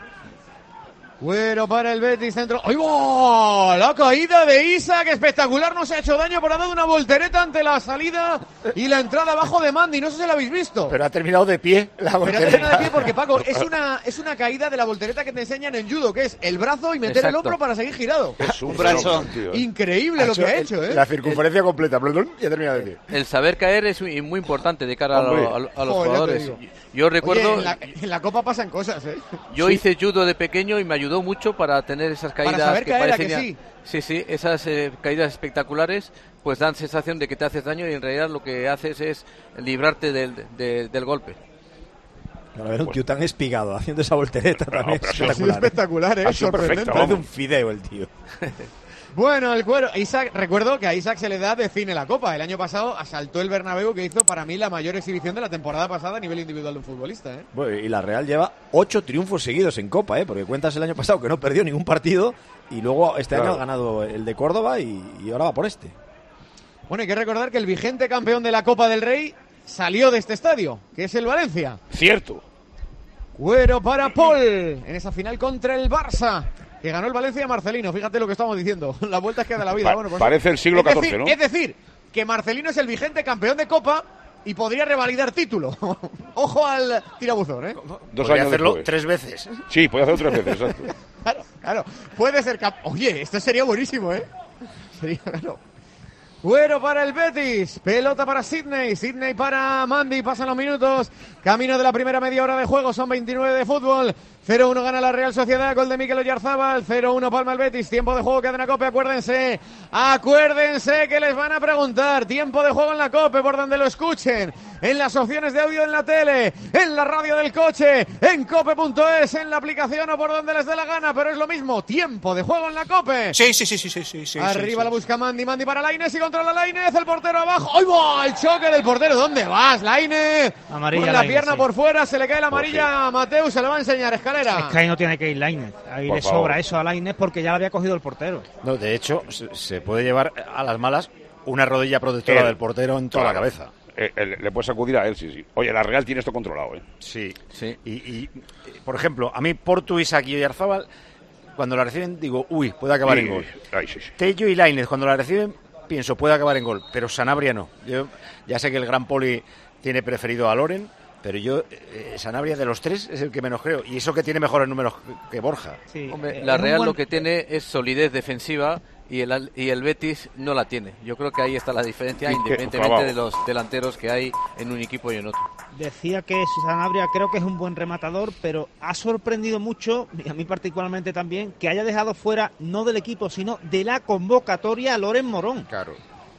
Bueno, para el Betis, centro. ¡Ay, va! La caída de Isaac, espectacular, no se ha hecho daño, pero ha dado una voltereta ante la salida y la entrada abajo de Mandy, no sé si la habéis visto. Pero ha terminado de pie la voltereta. Pero ha terminado de pie porque, Paco, es una caída de la voltereta que te enseñan en judo, que es el brazo y meter el hombro para seguir girado. Es un brazo. Increíble lo que ha hecho, ¿eh? La circunferencia completa, perdón, y ha terminado de pie. El saber caer es muy importante de cara a los jugadores. Yo recuerdo... Oye, en la Copa pasan cosas, ¿eh? Yo hice judo de pequeño y me ayudó mucho para tener esas caídas para saber que caer, parecían... Sí, esas caídas espectaculares pues dan sensación de que te haces daño y en realidad lo que haces es librarte del golpe. A ver, un tío tan espigado haciendo esa voltereta también espectacular, ¿eh? Sorprendente. Parece un fideo el tío. Bueno, el Cuero. Isaac, recuerdo que a Isaac se le da de cine la Copa. El año pasado asaltó el Bernabéu, que hizo para mí la mayor exhibición de la temporada pasada a nivel individual de un futbolista, ¿eh? Bueno, y la Real lleva 8 triunfos seguidos en Copa, ¿eh? Porque cuentas el año pasado que no perdió ningún partido y luego este año ha ganado el de Córdoba y ahora va por este. Bueno, hay que recordar que el vigente campeón de la Copa del Rey salió de este estadio, que es el Valencia. Cierto. Cuero para Paul en esa final contra el Barça, que ganó el Valencia a Marcelino. Fíjate lo que estamos diciendo. La vuelta es que da la vida. Bueno, pues, parece el siglo XIV, ¿no? Es decir, que Marcelino es el vigente campeón de Copa y podría revalidar título. Ojo al tirabuzón, ¿eh? 2 años hacerlo después. 3 veces. Sí, puede hacerlo 3 veces, exacto. Claro. Puede ser Oye, esto sería buenísimo, ¿eh? Sería, claro. Güero para el Betis, pelota para Sidney para Mandy, pasan los minutos, camino de la primera media hora de juego, son 29 de fútbol. 0-1 gana la Real Sociedad, gol de Mikel Oyarzábal, 0-1 palma el Betis, tiempo de juego, Cadena COPE, acuérdense que les van a preguntar, tiempo de juego en la COPE, por donde lo escuchen, en las opciones de audio en la tele, en la radio del coche, en cope.es, en la aplicación o por donde les dé la gana, pero es lo mismo, tiempo de juego en la COPE. Sí. Arriba la busca Mandy para Lainez y controla Lainez, el portero abajo, ¡ay va! El choque del portero, ¿dónde vas, Lainez? Amarilla, con la Lainez, pierna sí. por fuera, se le cae la amarilla a Mateu, se le va a enseñar, Escalera. Es que ahí no tiene que ir Lainez. Ahí Por le favor. sobra eso a Lainez porque ya lo había cogido el portero. No, de hecho, se puede llevar a las malas una rodilla protectora del portero en toda la cabeza. Le puedes acudir a él, sí. Oye, la Real tiene esto controlado, ¿eh? Sí. Y, por ejemplo, a mí Portu, Isaac y Oyarzábal, cuando la reciben, digo, uy, puede acabar en gol. Sí. Tello y Lainez, cuando la reciben, pienso, puede acabar en gol. Pero Sanabria no. Yo ya sé que el gran Poli tiene preferido a Loren, pero yo, Sanabria de los tres es el que menos creo. Y eso que tiene mejores números que Borja. Sí. Hombre, la Real lo que tiene es solidez defensiva y el Betis no la tiene. Yo creo que ahí está la diferencia, independientemente de los delanteros que hay en un equipo y en otro. Decía que Sanabria creo que es un buen rematador, pero ha sorprendido mucho, y a mí particularmente también, que haya dejado fuera, no del equipo, sino de la convocatoria a Loren Morón. Claro.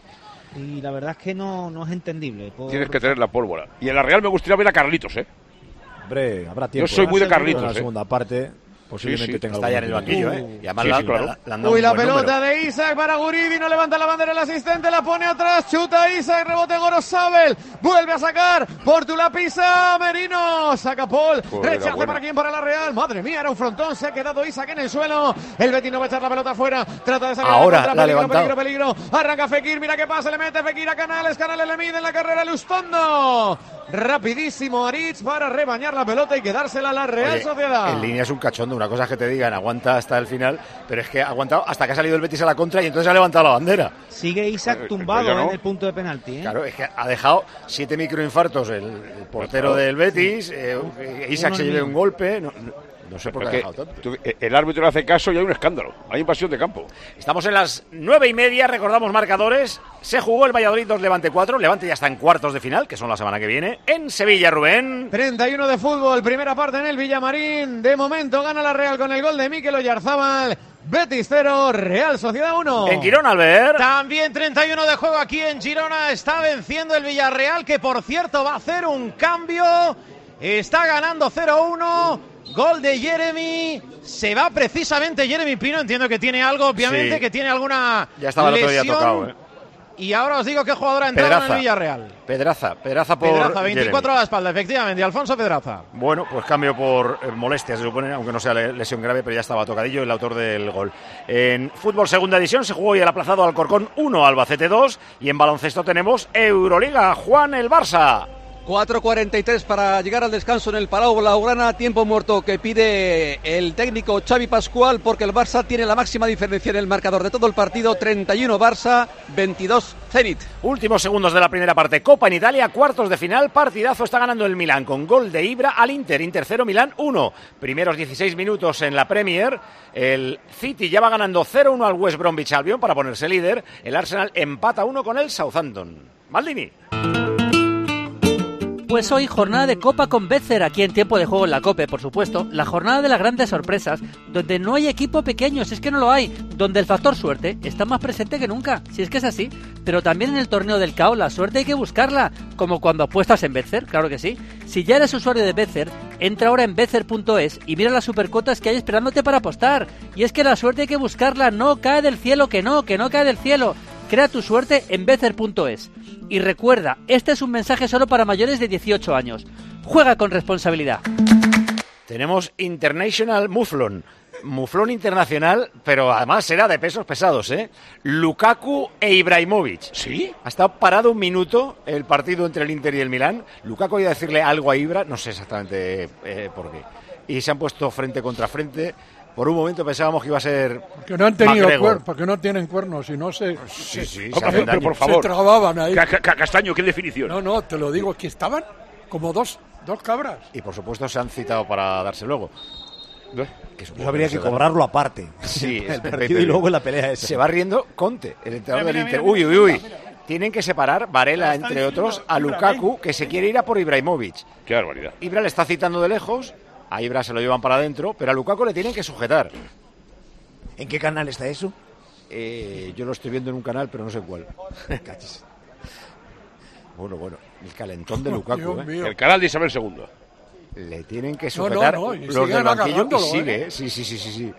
Y la verdad es que no es entendible. Tienes que tener la pólvora. Y en la Real me gustaría ver a Carlitos, ¿eh? Hombre, habrá tiempo. Yo soy muy de Carlitos, en la segunda parte, posiblemente tenga está ya en el banquillo, Y además claro. Uy, la pelota de Isaac para Guridi, no levanta la bandera el asistente, la pone atrás, chuta Isaac, rebote Gorosabel, vuelve a sacar, Portula pisa, Merino, saca Paul, rechace para quién, para la Real, madre mía, era un frontón, se ha quedado Isaac en el suelo, el Betis no va a echar la pelota afuera, trata de salir ahora contra, la ha levantado. peligro, arranca Fekir, mira qué pasa, le mete Fekir a Canales le mide en la carrera Lustondo, rapidísimo Aritz para rebañar la pelota y quedársela a la Real Sociedad. En línea es un cachondo, una cosa es que te digan, aguanta hasta el final, pero es que ha aguantado hasta que ha salido el Betis a la contra y entonces ha levantado la bandera. Sigue Isaac tumbado en el punto de penalti, ¿eh? Claro, es que ha dejado 7 microinfartos el portero del Betis, Isaac se lleve un golpe, no sé por qué ha dejado tanto. El árbitro le hace caso y hay un escándalo, hay invasión de campo. Estamos en las 9:30, recordamos marcadores, se jugó el Valladolid 2, Levante 4, Levante ya está en cuartos de final, que son la semana que viene, en Sevilla, Rubén. 31 de fútbol, primera parte en el Villamarín, de momento gana la Real con el gol de Mikel Oyarzábal, Betis 0, Real Sociedad 1. En Girona, Albert. También 31 de juego aquí en Girona, está venciendo el Villarreal, que por cierto va a hacer un cambio, está ganando 0-1. Gol de Jeremy, se va precisamente Jeremy Pino, entiendo que tiene algo, obviamente, sí, que tiene alguna ya estaba el otro día tocado, Y ahora os digo qué jugador ha entrado en el Villarreal. Pedraza 24 Jeremy. a la espalda, efectivamente, Alfonso Pedraza. Bueno, pues cambio por molestias, se supone, aunque no sea lesión grave, pero ya estaba tocadillo el autor del gol. En fútbol segunda división se jugó hoy el aplazado Alcorcón 1, Albacete 2, y en baloncesto tenemos Euroliga, Juan, el Barça. 4:43 para llegar al descanso en el Palau Blaugrana, tiempo muerto que pide el técnico Xavi Pascual, porque el Barça tiene la máxima diferencia en el marcador de todo el partido, 31 Barça, 22 Zenit. Últimos segundos de la primera parte, Copa en Italia, cuartos de final, partidazo, está ganando el Milán con gol de Ibra al Inter 0 Milán 1. Primeros 16 minutos en la Premier, el City ya va ganando 0-1 al West Bromwich Albion para ponerse líder, el Arsenal empata 1 con el Southampton. Maldini. Pues hoy jornada de Copa con Betfair aquí en Tiempo de Juego en la COPE, por supuesto, la jornada de las grandes sorpresas, donde no hay equipo pequeño, si es que no lo hay, donde el factor suerte está más presente que nunca, si es que es así, pero también en el torneo del KO la suerte hay que buscarla, como cuando apuestas en Betfair, claro que sí. Si ya eres usuario de Betfair, entra ahora en betfair.es y mira las supercotas que hay esperándote para apostar, y es que la suerte hay que buscarla, no cae del cielo, que no cae del cielo. Crea tu suerte en betfair.es. Y recuerda, este es un mensaje solo para mayores de 18 años. Juega con responsabilidad. Tenemos International Muflon. Muflón internacional, pero además será de pesos pesados, ¿eh? Lukaku e Ibrahimovic. ¿Sí? Ha estado parado un minuto el partido entre el Inter y el Milán. Lukaku iba a decirle algo a Ibra, no sé exactamente por qué. Y se han puesto frente contra frente. Por un momento pensábamos que iba a ser porque no han tenido McGregor. porque no tienen cuernos y no se pero por favor, se trababan ahí. Castaño, ¿qué definición? No, te lo digo, que estaban como dos cabras. Y por supuesto se han citado para darse luego. Eso habría que cobrarlo aparte. Sí, el partido y luego la pelea esa. Se va riendo Conte, el entrenador del Inter. Uy. Tienen que separar, Varela, entre otros, a Lukaku, que se quiere ir a por Ibrahimovic. Qué barbaridad. Ibra le está citando de lejos, a Ibra se lo llevan para adentro, pero a Lukaku le tienen que sujetar. ¿En qué canal está eso? Yo lo estoy viendo en un canal, pero no sé cuál. Bueno, el calentón de Lukaku. El canal de Isabel II. Le tienen que sujetar los del banquillo y sigue, Sí.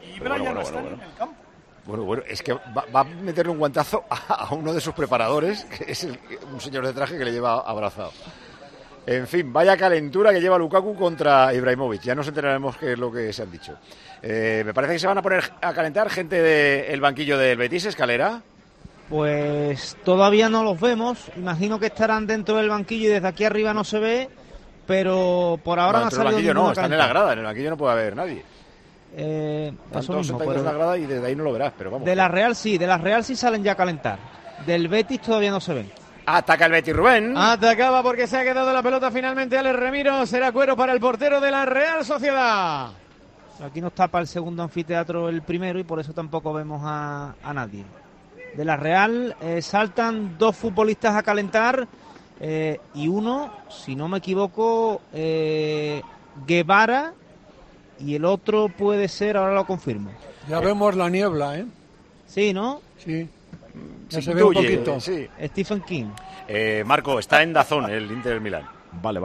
Bueno, es que va a meterle un guantazo a uno de sus preparadores, que es un señor de traje que le lleva abrazado. En fin, vaya calentura que lleva Lukaku contra Ibrahimovic. Ya nos enteraremos qué es lo que se han dicho. Me parece que se van a poner a calentar gente del banquillo del Betis, Escalera. Pues todavía no los vemos. Imagino que estarán dentro del banquillo y desde aquí arriba no se ve. Pero por ahora no ha salido banquillo no, están en la grada. En el banquillo no puede haber nadie. Eso mismo, pero en la grada y desde ahí no lo verás, pero vamos. De la Real sí salen ya a calentar. Del Betis todavía no se ven. Ataca el Betis, Rubén. Atacaba porque se ha quedado la pelota finalmente Alex Remiro. Será cuero para el portero de la Real Sociedad. Aquí nos tapa el segundo anfiteatro el primero y por eso tampoco vemos a nadie. De la Real saltan 2 futbolistas a calentar y uno, si no me equivoco, Guevara, y el otro puede ser, ahora lo confirmo. Ya vemos la niebla, ¿eh? Sí, ¿no? Sí. Ya se ve un poquito. Sí. Stephen King. Marco, está en DAZN el Inter del Milán. Vale.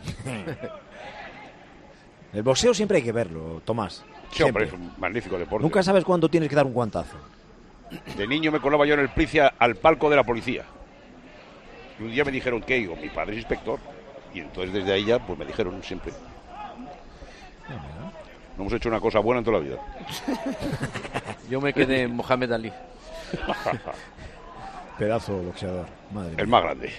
El boxeo siempre hay que verlo, Tomás. Sí, hombre, es un magnífico deporte. Nunca sabes cuándo tienes que dar un guantazo. De niño me colaba yo en el Pricia al palco de la policía. Y un día me dijeron, ¿qué? Digo, mi padre es inspector. Y entonces desde ahí ya, pues me dijeron siempre. No hemos hecho una cosa buena en toda la vida. Yo me quedé en Mohamed Ali. Pedazo boxeador. Madre el más grande.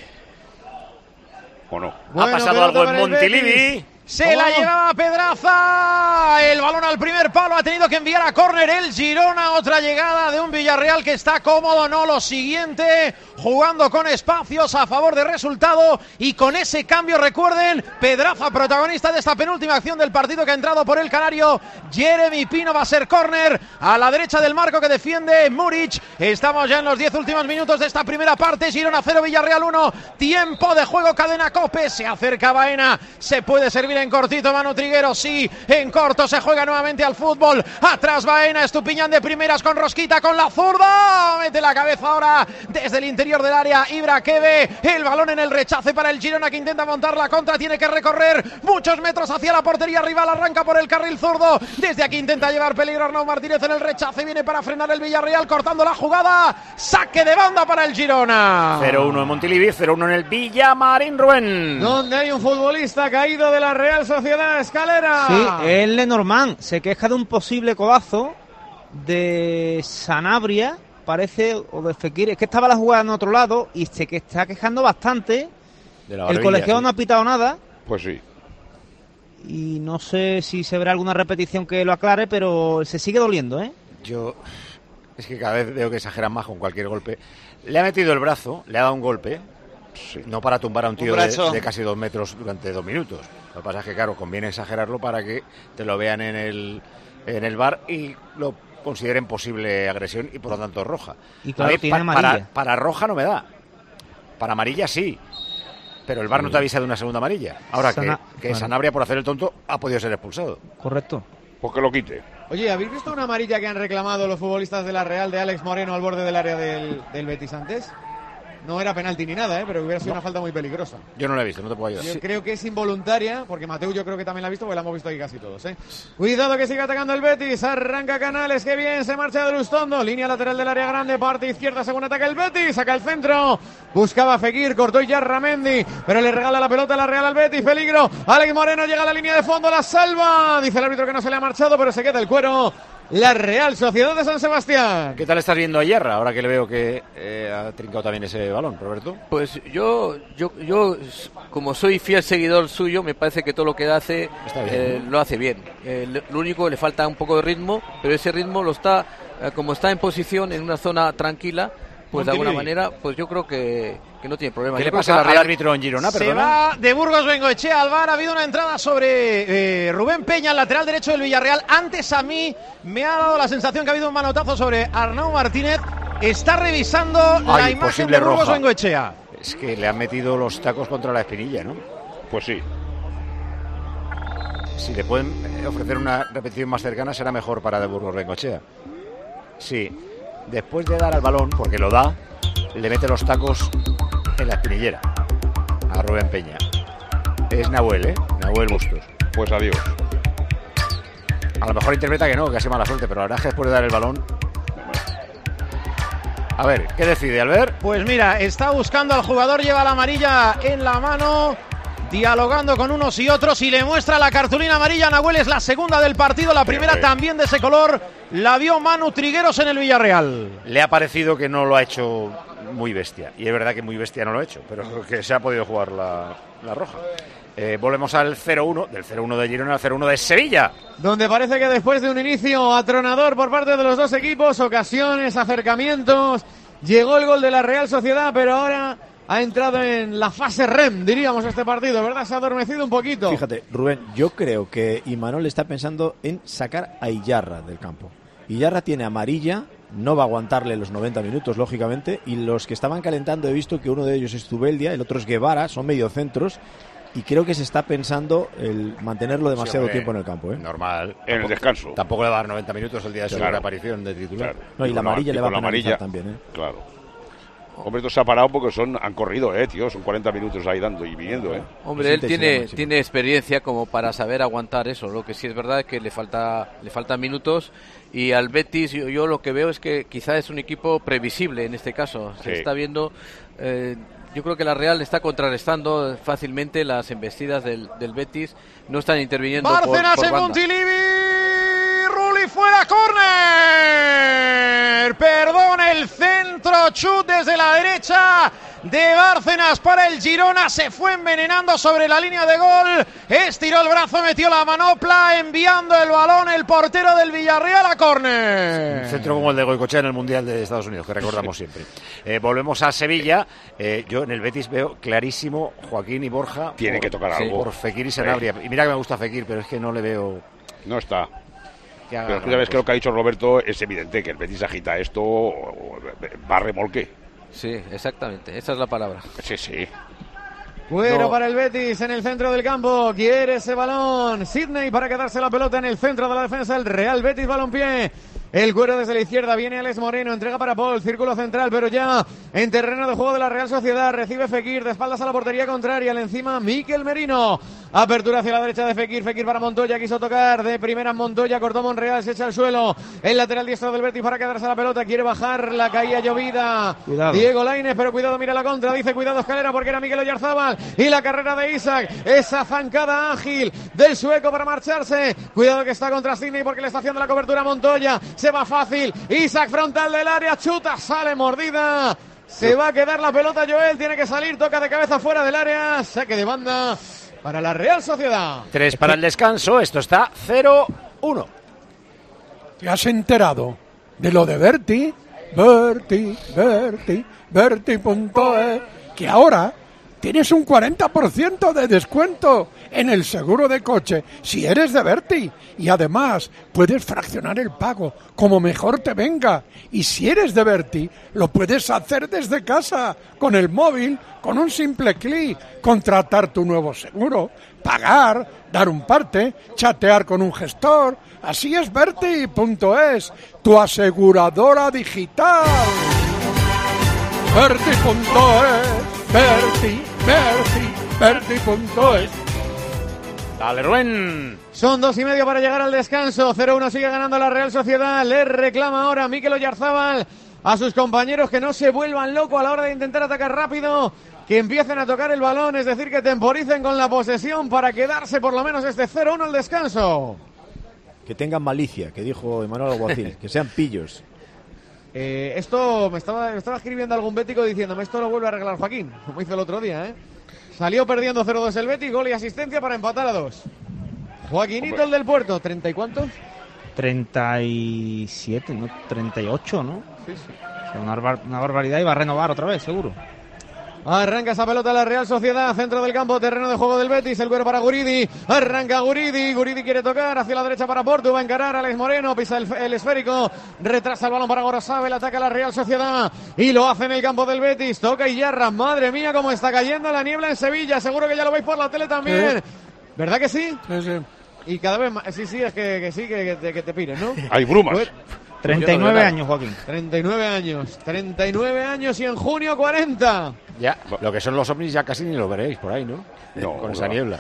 ¿O no? Ha pasado algo en Montilivi. Se la llevaba Pedraza, el balón al primer palo, ha tenido que enviar a córner el Girona, otra llegada de un Villarreal que está cómodo, no lo siguiente, jugando con espacios a favor de resultado y con ese cambio, recuerden, Pedraza protagonista de esta penúltima acción del partido que ha entrado por el canario, Jeremy Pino va a ser córner a la derecha del marco que defiende Muric, estamos ya en los 10 últimos minutos de esta primera parte, Girona 0, Villarreal 1, tiempo de juego, cadena COPE, se acerca Baena, se puede servir en cortito, Manu Triguero, sí, en corto se juega nuevamente al fútbol, atrás Baena, Estupiñán de primeras con Rosquita, con la zurda, mete la cabeza ahora desde el interior del área, Ibra Kebe, el balón en el rechace para el Girona que intenta montar la contra, tiene que recorrer muchos metros hacia la portería rival, arranca por el carril zurdo, desde aquí intenta llevar peligro Arnau Martínez en el rechace, viene para frenar el Villarreal, cortando la jugada, saque de banda para el Girona. 0-1 en Montilivi, 0-1 en el Villamarín, Rubén. Donde hay un futbolista caído de la Real Sociedad, Escalera. Sí, el Lenormand se queja de un posible codazo de Sanabria, parece, o de Fekir, es que estaba la jugada en otro lado y se que está quejando bastante. El colegiado no ha pitado nada. Pues sí. Y no sé si se verá alguna repetición que lo aclare, pero se sigue doliendo, ¿eh? Es que cada vez veo que exageran más con cualquier golpe. Le ha metido el brazo, le ha dado un golpe, no para tumbar a un tío de casi 2 metros durante 2 minutos. Lo que pasa es que, claro, conviene exagerarlo para que te lo vean en el VAR y lo consideren posible agresión y por lo tanto roja. Y claro, tiene amarilla. Para roja no me da. Para amarilla sí. Pero el VAR no te avisa de una segunda amarilla. Ahora que Sanabria, por hacer el tonto, ha podido ser expulsado. Correcto. Pues que lo quite. Oye, ¿habéis visto una amarilla que han reclamado los futbolistas de la Real de Alex Moreno al borde del área del Betis antes? No era penalti ni nada, pero hubiera sido una falta muy peligrosa. Yo no la he visto, no te puedo ayudar. Yo creo que es involuntaria, porque Mateu yo creo que también la ha visto, porque la hemos visto aquí casi todos, ¿eh? Cuidado que sigue atacando el Betis, arranca Canales, que bien, se marcha de Lustondo, línea lateral del área grande, parte izquierda, según ataca el Betis, saca el centro, buscaba Fekir, cortó ya Ramendi, pero le regala la pelota a la Real al Betis, peligro, Alex Moreno llega a la línea de fondo, la salva, dice el árbitro que no se le ha marchado, pero se queda el cuero. La Real Sociedad de San Sebastián. ¿Qué tal estás viendo a Hierra, ahora que le veo que ha trincado también ese balón, Roberto? Pues yo como soy fiel seguidor suyo, me parece que todo lo que hace lo hace bien. Lo único, le falta un poco de ritmo, pero ese ritmo lo está, como está en posición en una zona tranquila, pues de alguna manera, pues yo creo que no tiene problema. ¿Qué le pasa al árbitro en Girona? Se va de Burgos Bengoechea al VAR. Ha habido una entrada sobre Rubén Peña, el lateral derecho del Villarreal. Antes a mí me ha dado la sensación que ha habido un manotazo sobre Arnau Martínez. Está revisando la imagen de Burgos Bengoechea. Es que le han metido los tacos contra la espinilla, ¿no? Pues sí. Si le pueden ofrecer una repetición más cercana será mejor para de Burgos Bengoechea. Sí, después de dar al balón, porque lo da, le mete los tacos en la espinillera a Rubén Peña. Es Nahuel, Nahuel Bustos. Pues adiós. A lo mejor interpreta que no, que ha sido mala suerte, pero la verdad es que después de dar el balón... A ver, ¿qué decide, Albert? Pues mira, está buscando al jugador, lleva la amarilla en la mano, dialogando con unos y otros y le muestra la cartulina amarilla a Nahuel. Es la segunda del partido, la primera también de ese color. La vio Manu Trigueros en el Villarreal. Le ha parecido que no lo ha hecho muy bestia, y es verdad que muy bestia no lo ha hecho, pero creo que se ha podido jugar la roja. Volvemos al 0-1, del 0-1 de Girona al 0-1 de Sevilla. Donde parece que después de un inicio atronador por parte de los dos equipos, ocasiones, acercamientos, llegó el gol de la Real Sociedad, pero ahora ha entrado en la fase REM, diríamos, este partido, ¿verdad? Se ha adormecido un poquito. Fíjate, Rubén, yo creo que Imanol está pensando en sacar a Iyarra del campo. Iyarra tiene amarilla, no va a aguantarle los 90 minutos, lógicamente, y los que estaban calentando he visto que uno de ellos es Zubeldia, el otro es Guevara, son mediocentros. Y creo que se está pensando el mantenerlo demasiado tiempo en el campo. Normal. En el descanso. Tampoco le va a dar 90 minutos el día de su aparición de titular. Claro. No, y la amarilla le va a penalizar también. Claro. Hombre, esto se ha parado porque han corrido, tío. Son 40 minutos ahí dando y viniendo, Hombre, él tiene experiencia como para saber aguantar eso. Lo que sí es verdad es que le faltan minutos. Y al Betis yo lo que veo es que quizá es un equipo previsible en este caso. Se está viendo... yo creo que la Real está contrarrestando fácilmente las embestidas del Betis. No están interviniendo Bárcenas por en banda. Montilivi, Rulli fuera, córner. Perdón, el centro, chut desde la derecha de Bárcenas para el Girona. Se fue envenenando sobre la línea de gol. Estiró el brazo, metió la manopla, enviando el balón el portero del Villarreal a córner. Un centro como el de Goicoechea en el Mundial de Estados Unidos, que recordamos siempre. Volvemos a Sevilla. Yo en el Betis veo clarísimo Joaquín y Borja. Tiene que tocar algo. Por Fekir y Sanabria. Y mira que me gusta Fekir, pero es que no le veo... No está. Pero tú ya ves que lo que ha dicho Roberto es evidente, que el Betis agita esto, va a remolque. Sí, exactamente, esa es la palabra. Sí. Bueno, para el Betis en el centro del campo, quiere ese balón Sidney para quedarse la pelota en el centro de la defensa el Real Betis Balompié. El cuero desde la izquierda, viene Alex Moreno, entrega para Paul, círculo central, pero ya en terreno de juego de la Real Sociedad, recibe Fekir, de espaldas a la portería contraria, le encima Mikel Merino, apertura hacia la derecha de Fekir para Montoya, quiso tocar de primera Montoya, cortó Monreal, se echa al suelo, el lateral diestro del Betis para quedarse la pelota, quiere bajar, la caía llovida, cuidado. Diego Lainez, pero cuidado, mira la contra, dice cuidado Escalera porque era Miguel Oyarzábal, y la carrera de Isaac, esa zancada ágil del sueco para marcharse, cuidado que está contra Sidney porque le está haciendo la cobertura a Montoya, se va fácil, Isaac frontal del área, chuta, sale mordida, se va a quedar la pelota Joel, tiene que salir, toca de cabeza fuera del área, saque de banda para la Real Sociedad. 3 para el descanso, esto está 0-1. ¿Te has enterado de lo de Berti? Berti.es, que ahora tienes un 40% de descuento en el seguro de coche si eres de Berti, y además puedes fraccionar el pago como mejor te venga, y si eres de Berti lo puedes hacer desde casa con el móvil, con un simple clic, contratar tu nuevo seguro, pagar, dar un parte, chatear con un gestor. Así es Berti.es, tu aseguradora digital. Berti.es, Berti.es. Dale, Rubén. Son 2:30 para llegar al descanso. 0-1 sigue ganando la Real Sociedad. Le reclama ahora Mikel Oyarzábal a sus compañeros que no se vuelvan locos a la hora de intentar atacar rápido, que empiecen a tocar el balón, es decir, que temporicen con la posesión para quedarse por lo menos este 0-1 al descanso. Que tengan malicia, que dijo Emanuel Alguacil, que sean pillos. Esto me estaba escribiendo algún bético diciéndome, esto lo vuelve a arreglar Joaquín, como hizo el otro día, Salió perdiendo 0-2 el Betis, gol y asistencia para empatar a 2. Joaquinito, el del Puerto, ¿30 y cuántos? 37, ¿no? 38, ¿no? Sí. Una barbaridad, y va a renovar otra vez, seguro. Arranca esa pelota la Real Sociedad, centro del campo, terreno de juego del Betis, el cuero para Guridi, arranca Guridi quiere tocar hacia la derecha para Portu, va a encarar Alex Moreno, pisa el esférico, retrasa el balón para Gorosabel, ataca la Real Sociedad y lo hace en el campo del Betis, toca Iyarra, madre mía cómo está cayendo la niebla en Sevilla, seguro que ya lo veis por la tele también, ¿sí? ¿Verdad que sí? Sí. Y cada vez más, sí, es que te pires, ¿no? Hay brumas. Pues, 39 años, Joaquín. 39 años y en junio 40. Ya, lo que son los ovnis ya casi ni lo veréis por ahí, ¿no? Con esa niebla.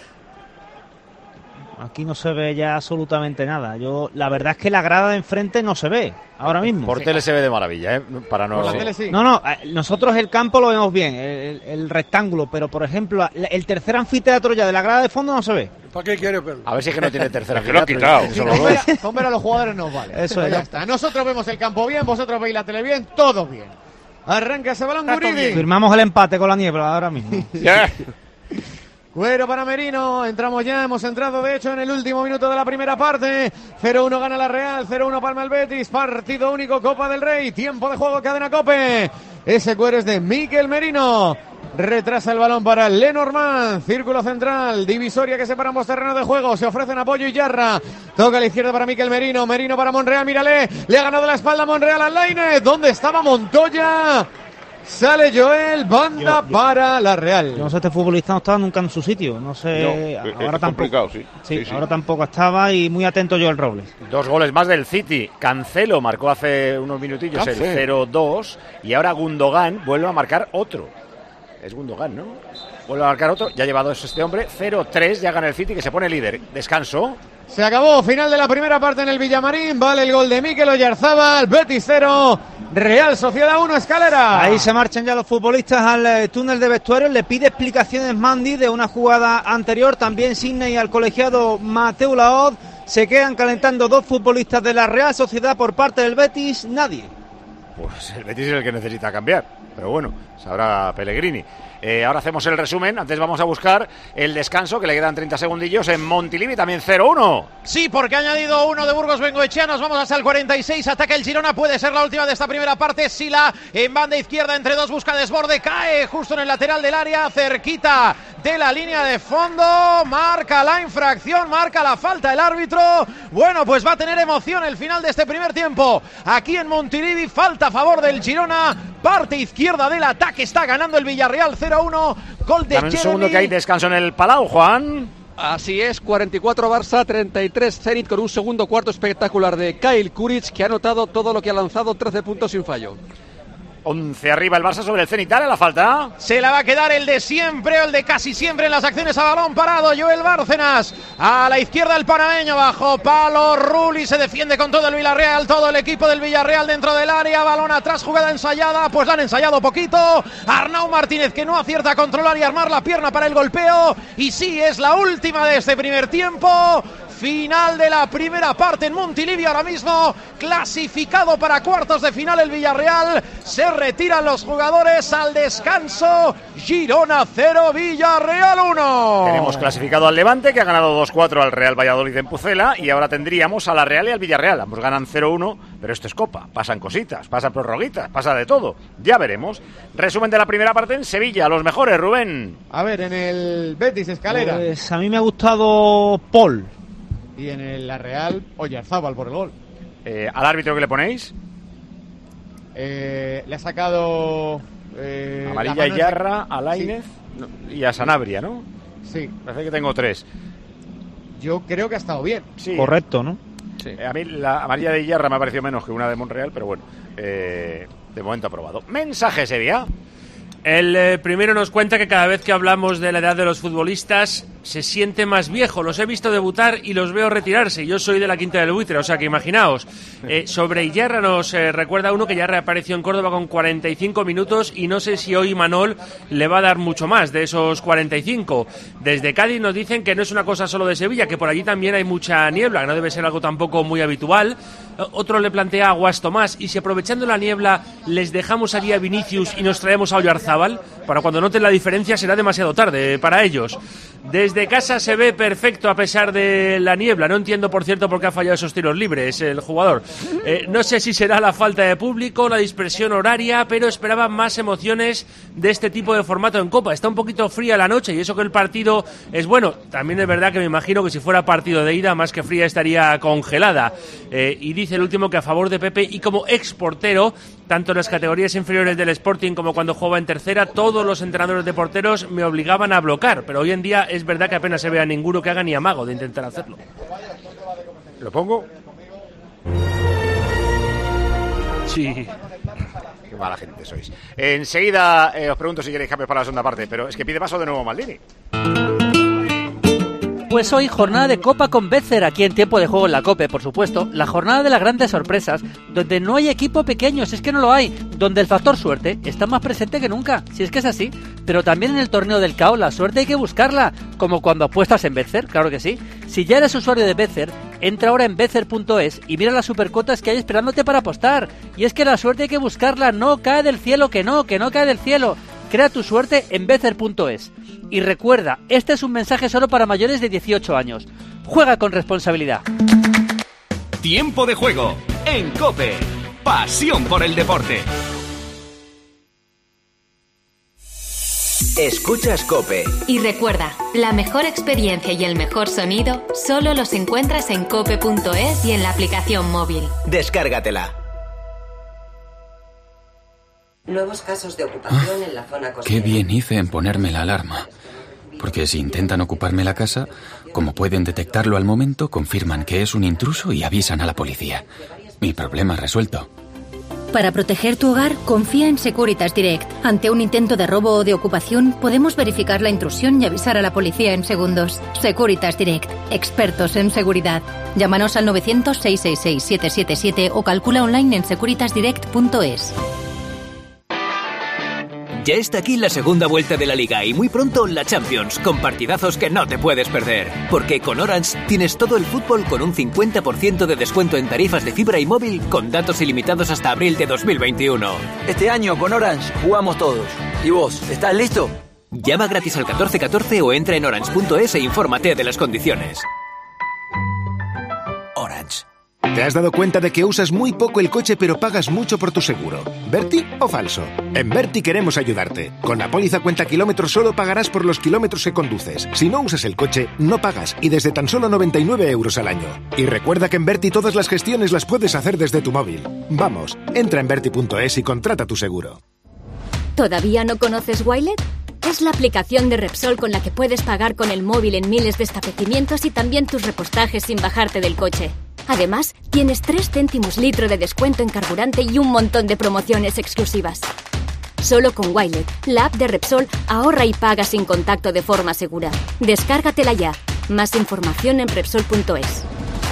Aquí no se ve ya absolutamente nada. La verdad es que la grada de enfrente no se ve ahora mismo. Por tele se ve de maravilla, Para no. Por la tele sí. No, nosotros el campo lo vemos bien, el rectángulo, pero por ejemplo, el tercer anfiteatro ya de la grada de fondo no se ve. ¿Para qué quiere verlo? A ver si es que no tiene tercer anfiteatro. Lo ha quitado. Con ver a los jugadores nos vale. Eso ya está. Nosotros vemos el campo bien, vosotros veis la tele bien, todo bien. Arranca ese balón Guridi. Firmamos el empate con la niebla ahora mismo. Cuero para Merino, hemos entrado de hecho en el último minuto de la primera parte, 0-1 gana la Real, 0-1 palma el Betis, partido único Copa del Rey, tiempo de juego Cadena COPE, ese cuero es de Mikel Merino, retrasa el balón para Lenormand, círculo central, divisoria que separa ambos terrenos de juego, se ofrecen apoyo Iyarra, toca a la izquierda para Mikel Merino, Merino para Monreal, mírale, le ha ganado la espalda Monreal al Lainez, ¿dónde estaba Montoya? Sale Joel, banda para la Real. Yo no sé, este futbolista no estaba nunca en su sitio. No sé, ahora tampoco. Sí, ahora tampoco estaba y muy atento Joel Robles. 2 goles más del City. Cancelo marcó hace unos minutillos el 0-2 y ahora Gundogan vuelve a marcar otro. Es Gundogan, ¿no? Vuelve a marcar otro. Ya lleva 2 este hombre. 0-3, ya gana el City que se pone líder. Descanso. Se acabó, final de la primera parte en el Villamarín, vale el gol de Mikel Oyarzábal, Betis 0, Real Sociedad 1, Escalera. Ahí se marchan ya los futbolistas al túnel de vestuarios, le pide explicaciones Mandy de una jugada anterior, también Sidney al colegiado Mateu Laoz, se quedan calentando 2 futbolistas de la Real Sociedad por parte del Betis, nadie. Pues el Betis es el que necesita cambiar, pero bueno, sabrá Pellegrini. Ahora hacemos el resumen, antes vamos a buscar el descanso, que le quedan 30 segundillos en Montilivi, también 0-1. Sí, porque ha añadido uno de Burgos Bengoechea, nos vamos hasta el 46, ataca el Girona, puede ser la última de esta primera parte, Sila en banda izquierda entre 2, busca desborde, cae justo en el lateral del área, cerquita de la línea de fondo, marca la infracción, marca la falta el árbitro, bueno, pues va a tener emoción el final de este primer tiempo, aquí en Montilivi, falta a favor del Girona, parte izquierda del ataque, está ganando el Villarreal 0-1, gol de Jeremy. Un segundo que hay descanso en el Palau, Juan. Así es, 44 Barça, 33 Zenit, con un segundo cuarto espectacular de Kyle Kuric, que ha anotado todo lo que ha lanzado, 13 puntos sin fallo. 11 arriba el Barça sobre el Zenit, dale la falta. Se la va a quedar el de siempre, el de casi siempre en las acciones a balón parado, Joel Bárcenas. A la izquierda el panameño, bajo palo, Rulli se defiende con todo el Villarreal, todo el equipo del Villarreal dentro del área, balón atrás, jugada ensayada, pues la han ensayado poquito. Arnau Martínez que no acierta a controlar y armar la pierna para el golpeo. Y sí, es la última de este primer tiempo. Final de la primera parte en Montilivi, ahora mismo clasificado para cuartos de final el Villarreal, se retiran los jugadores al descanso, Girona 0, Villarreal 1. Tenemos clasificado al Levante, que ha ganado 2-4 al Real Valladolid en Pucela, y ahora tendríamos a la Real y al Villarreal, ambos ganan 0-1, pero esto es Copa, pasan cositas, pasan prorroguitas, pasa de todo, ya veremos. Resumen de la primera parte en Sevilla, los mejores, Rubén. A ver, en el Betis, Escalera. Pues a mí me ha gustado Paul. Y en la Real, Oyarzábal por el gol. ¿Al árbitro que le ponéis? Le ha sacado... amarilla Iyarra, a Lainez y a Sanabria, ¿no? Sí. Parece que tengo 3. Yo creo que ha estado bien. Sí. Correcto, ¿no? Sí. A mí la amarilla de Iyarra me ha parecido menos que una de Monreal, pero bueno, de momento aprobado. Mensaje, Sevilla. El primero nos cuenta que cada vez que hablamos de la edad de los futbolistas se siente más viejo. Los he visto debutar y los veo retirarse. Yo soy de la Quinta del Buitre, o sea que imaginaos. Sobre Iyarra nos recuerda uno que ya reapareció en Córdoba con 45 minutos y no sé si hoy Manol le va a dar mucho más de esos 45. Desde Cádiz nos dicen que no es una cosa solo de Sevilla, que por allí también hay mucha niebla, que no debe ser algo tampoco muy habitual. Otro le plantea a Guas Tomás, y si aprovechando la niebla les dejamos allí a Vinicius y nos traemos a Oyarzábal, para cuando noten la diferencia será demasiado tarde para ellos. Desde desde casa se ve perfecto a pesar de la niebla. No entiendo, por cierto, por qué ha fallado esos tiros libres el jugador. No sé si será la falta de público, la dispersión horaria, pero esperaba más emociones de este tipo de formato en Copa. Está un poquito fría la noche y eso que el partido es bueno. También es verdad que me imagino que si fuera partido de ida, más que fría estaría congelada. Y dice el último que a favor de Pepe, y como exportero, tanto en las categorías inferiores del Sporting como cuando jugaba en tercera, todos los entrenadores de porteros me obligaban a bloquear, pero hoy en día es verdad que apenas se ve a ninguno que haga ni amago de intentar hacerlo. ¿Lo pongo? Sí. Qué mala gente sois. Enseguida os pregunto si queréis cambios para la segunda parte, pero es que pide paso de nuevo Maldini. Pues hoy jornada de Copa con Betfair, aquí en Tiempo de Juego en la COPE, por supuesto. La jornada de las grandes sorpresas, donde no hay equipo pequeño, si es que no lo hay. Donde el factor suerte está más presente que nunca, si es que es así. Pero también en el torneo del KO la suerte hay que buscarla, como cuando apuestas en Betfair, claro que sí. Si ya eres usuario de Betfair, entra ahora en Betfair.es y mira las supercotas que hay esperándote para apostar. Y es que la suerte hay que buscarla, no cae del cielo, que no cae del cielo. Crea tu suerte en Betfair.es. Y recuerda, este es un mensaje solo para mayores de 18 años. Juega con responsabilidad. Tiempo de Juego en COPE. Pasión por el deporte. Escuchas COPE. Y recuerda, la mejor experiencia y el mejor sonido solo los encuentras en cope.es y en la aplicación móvil. Descárgatela. Nuevos casos de ocupación en la zona costera. Qué bien hice en ponerme la alarma. Porque si intentan ocuparme la casa, como pueden detectarlo al momento, confirman que es un intruso y avisan a la policía. Mi problema resuelto. Para proteger tu hogar, confía en Securitas Direct. Ante un intento de robo o de ocupación, podemos verificar la intrusión y avisar a la policía en segundos. Securitas Direct, expertos en seguridad. Llámanos al 900-666-777 o calcula online en securitasdirect.es. Ya está aquí la segunda vuelta de la Liga y muy pronto la Champions, con partidazos que no te puedes perder. Porque con Orange tienes todo el fútbol con un 50% de descuento en tarifas de fibra y móvil con datos ilimitados hasta abril de 2021. Este año con Orange jugamos todos. ¿Y vos, estás listo? Llama gratis al 1414 o entra en orange.es e infórmate de las condiciones. Orange. ¿Te has dado cuenta de que usas muy poco el coche pero pagas mucho por tu seguro? ¿Verti o falso? En Verti queremos ayudarte. Con la póliza cuenta kilómetros solo pagarás por los kilómetros que conduces. Si no usas el coche, no pagas y desde tan solo 99 euros al año. Y recuerda que en Verti todas las gestiones las puedes hacer desde tu móvil. Vamos, entra en verti.es y contrata tu seguro. ¿Todavía no conoces Wilet? Es la aplicación de Repsol con la que puedes pagar con el móvil en miles de establecimientos y también tus repostajes sin bajarte del coche. Además, tienes 3 céntimos litro de descuento en carburante y un montón de promociones exclusivas. Solo con Wilet, la app de Repsol, ahorra y paga sin contacto de forma segura. Descárgatela ya. Más información en Repsol.es.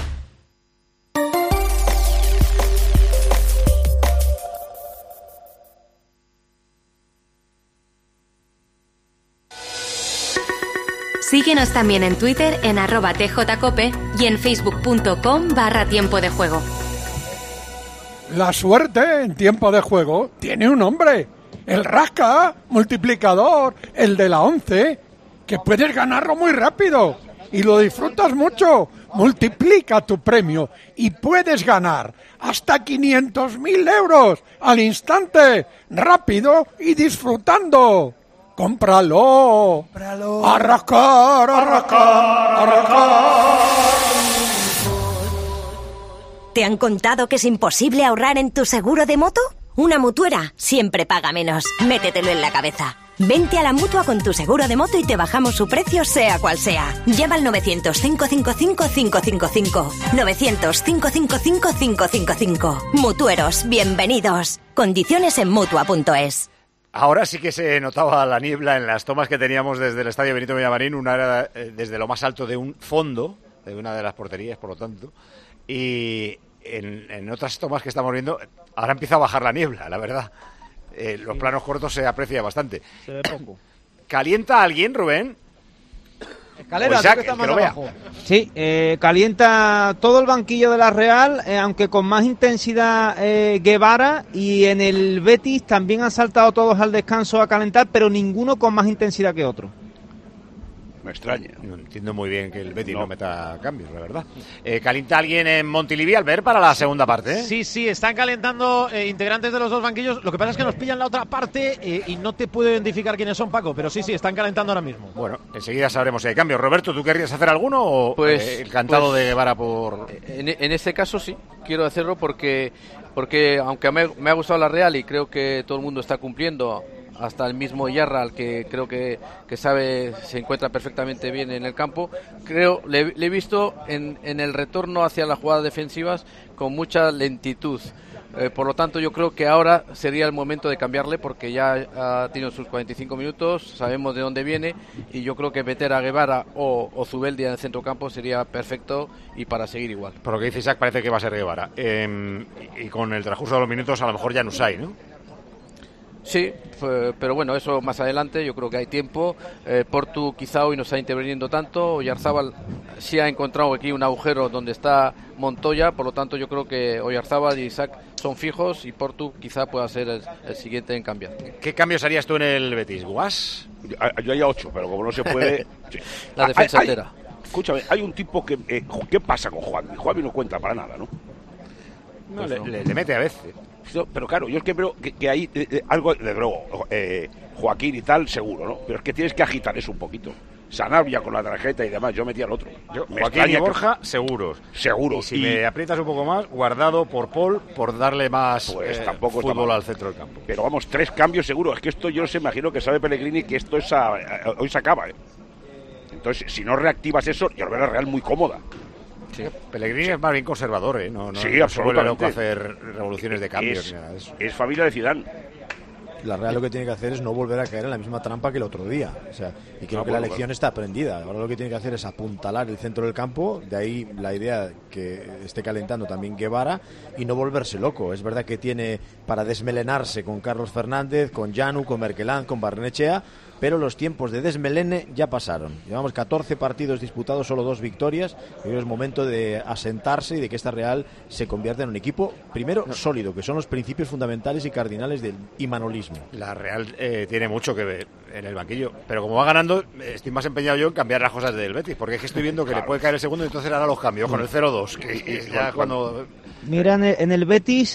Síguenos también en Twitter en @tjcope y en facebook.com/tiempo de juego. La suerte en Tiempo de Juego tiene un nombre. El rasca, multiplicador, el de la 11, que puedes ganarlo muy rápido y lo disfrutas mucho. Multiplica tu premio y puedes ganar hasta 500.000 euros al instante, rápido y disfrutando. ¡Cómpralo! ¡A rascar, a rascar, a rascar! ¿Te han contado que es imposible ahorrar en tu seguro de moto? Una mutuera siempre paga menos. Métetelo en la cabeza. Vente a la Mutua con tu seguro de moto y te bajamos su precio sea cual sea. Llama al 900-555-555. 900-555-555. Mutueros, bienvenidos. Condiciones en Mutua.es. Ahora sí que se notaba la niebla en las tomas que teníamos desde el Estadio Benito Villamarín. Una era desde lo más alto de un fondo, de una de las porterías, por lo tanto. Y en otras tomas que estamos viendo, ahora empieza a bajar la niebla, la verdad. Los planos cortos se aprecia bastante. Se ve poco. ¿Calienta alguien, Rubén? Escalera, Isaac, que está más que lo vea. abajo. Sí, calienta todo el banquillo de la Real, aunque con más intensidad Guevara, y en el Betis también han saltado todos al descanso a calentar, pero ninguno con más intensidad que otro. Me extraña. No entiendo muy bien que el Betis no meta cambios, la verdad. ¿Calienta alguien en Montilivi, Albert, para la segunda parte? Sí, están calentando integrantes de los dos banquillos. Lo que pasa es que nos pillan la otra parte y no te puedo identificar quiénes son, Paco, pero sí, están calentando ahora mismo. Bueno, enseguida sabremos si hay cambios. Roberto, ¿tú querrías hacer alguno o el cantado de Guevara por...? En este caso sí, quiero hacerlo porque aunque me ha gustado la Real y creo que todo el mundo está cumpliendo, hasta el mismo Yarra, al que creo que sabe, se encuentra perfectamente bien en el campo, le he visto en el retorno hacia las jugadas defensivas con mucha lentitud. Por lo tanto, yo creo que ahora sería el momento de cambiarle, porque ya ha tenido sus 45 minutos, sabemos de dónde viene, y yo creo que meter a Guevara o Zubeldia en el centrocampo sería perfecto y para seguir igual. Por lo que dice Isaac, parece que va a ser Guevara. Y con el transcurso de los minutos, a lo mejor ya no hay, ¿no? Sí, pero bueno, eso más adelante, yo creo que hay tiempo. Portu quizá hoy no está interviniendo tanto. Oyarzábal sí ha encontrado aquí un agujero donde está Montoya, por lo tanto yo creo que Oyarzábal y Isaac son fijos y Portu quizá pueda ser el siguiente en cambiar. ¿Qué cambios harías tú en el Betis, Guas? Yo haría 8, pero como no se puede... La defensa entera. Escúchame, hay un tipo que... ¿qué pasa con Juanmi? Juanmi no cuenta para nada, ¿no? No, le mete a veces. Pero claro, yo es que veo que hay algo, de luego, Joaquín y tal, seguro, ¿no? Pero es que tienes que agitar eso un poquito. Sanabria con la tarjeta y demás, yo metí al otro. Joaquín y Borja, seguros. Seguro. Y si me aprietas un poco más, Guardado por Paul, por darle más tampoco fútbol al centro del campo. Pero vamos, 3 cambios seguro. Es que esto yo no sé, imagino que sabe Pellegrini que esto hoy se acaba, ¿eh? Entonces, si no reactivas eso, yo lo veo a la Real muy cómoda. Sí. Pellegrini es más bien conservador, ¿eh? No se vuelve loco a hacer revoluciones de cambios ni nada de eso. Es familia de Zidane. La Real lo que tiene que hacer es no volver a caer en la misma trampa que el otro día. O sea, y creo que la lección está aprendida. Ahora lo que tiene que hacer es apuntalar el centro del campo. De ahí la idea que esté calentando también Guevara y no volverse loco. Es verdad que tiene para desmelenarse con Carlos Fernández, con Janu, con Merkelán, con Barrenechea, pero los tiempos de desmelene ya pasaron. Llevamos 14 partidos disputados, solo 2 victorias, y hoy es momento de asentarse y de que esta Real se convierta en un equipo, primero, sólido, que son los principios fundamentales y cardinales del imanolismo. La Real tiene mucho que ver en el banquillo, pero como va ganando, estoy más empeñado yo en cambiar las cosas del Betis, porque es que estoy viendo que le puede caer el segundo y entonces hará los cambios con el 0-2, que ya cuando... Mira, en el Betis,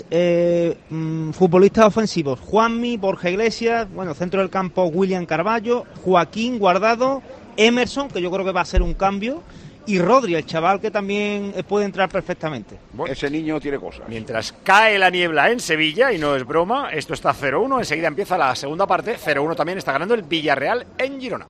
futbolistas ofensivos, Juanmi, Borja Iglesias, bueno, centro del campo, William Carvalho, Joaquín, Guardado, Emerson, que yo creo que va a ser un cambio, y Rodri, el chaval que también puede entrar perfectamente. Bueno, ese niño tiene cosas. Mientras cae la niebla en Sevilla, y no es broma, esto está 0-1, enseguida empieza la segunda parte, 0-1 también está ganando el Villarreal en Girona.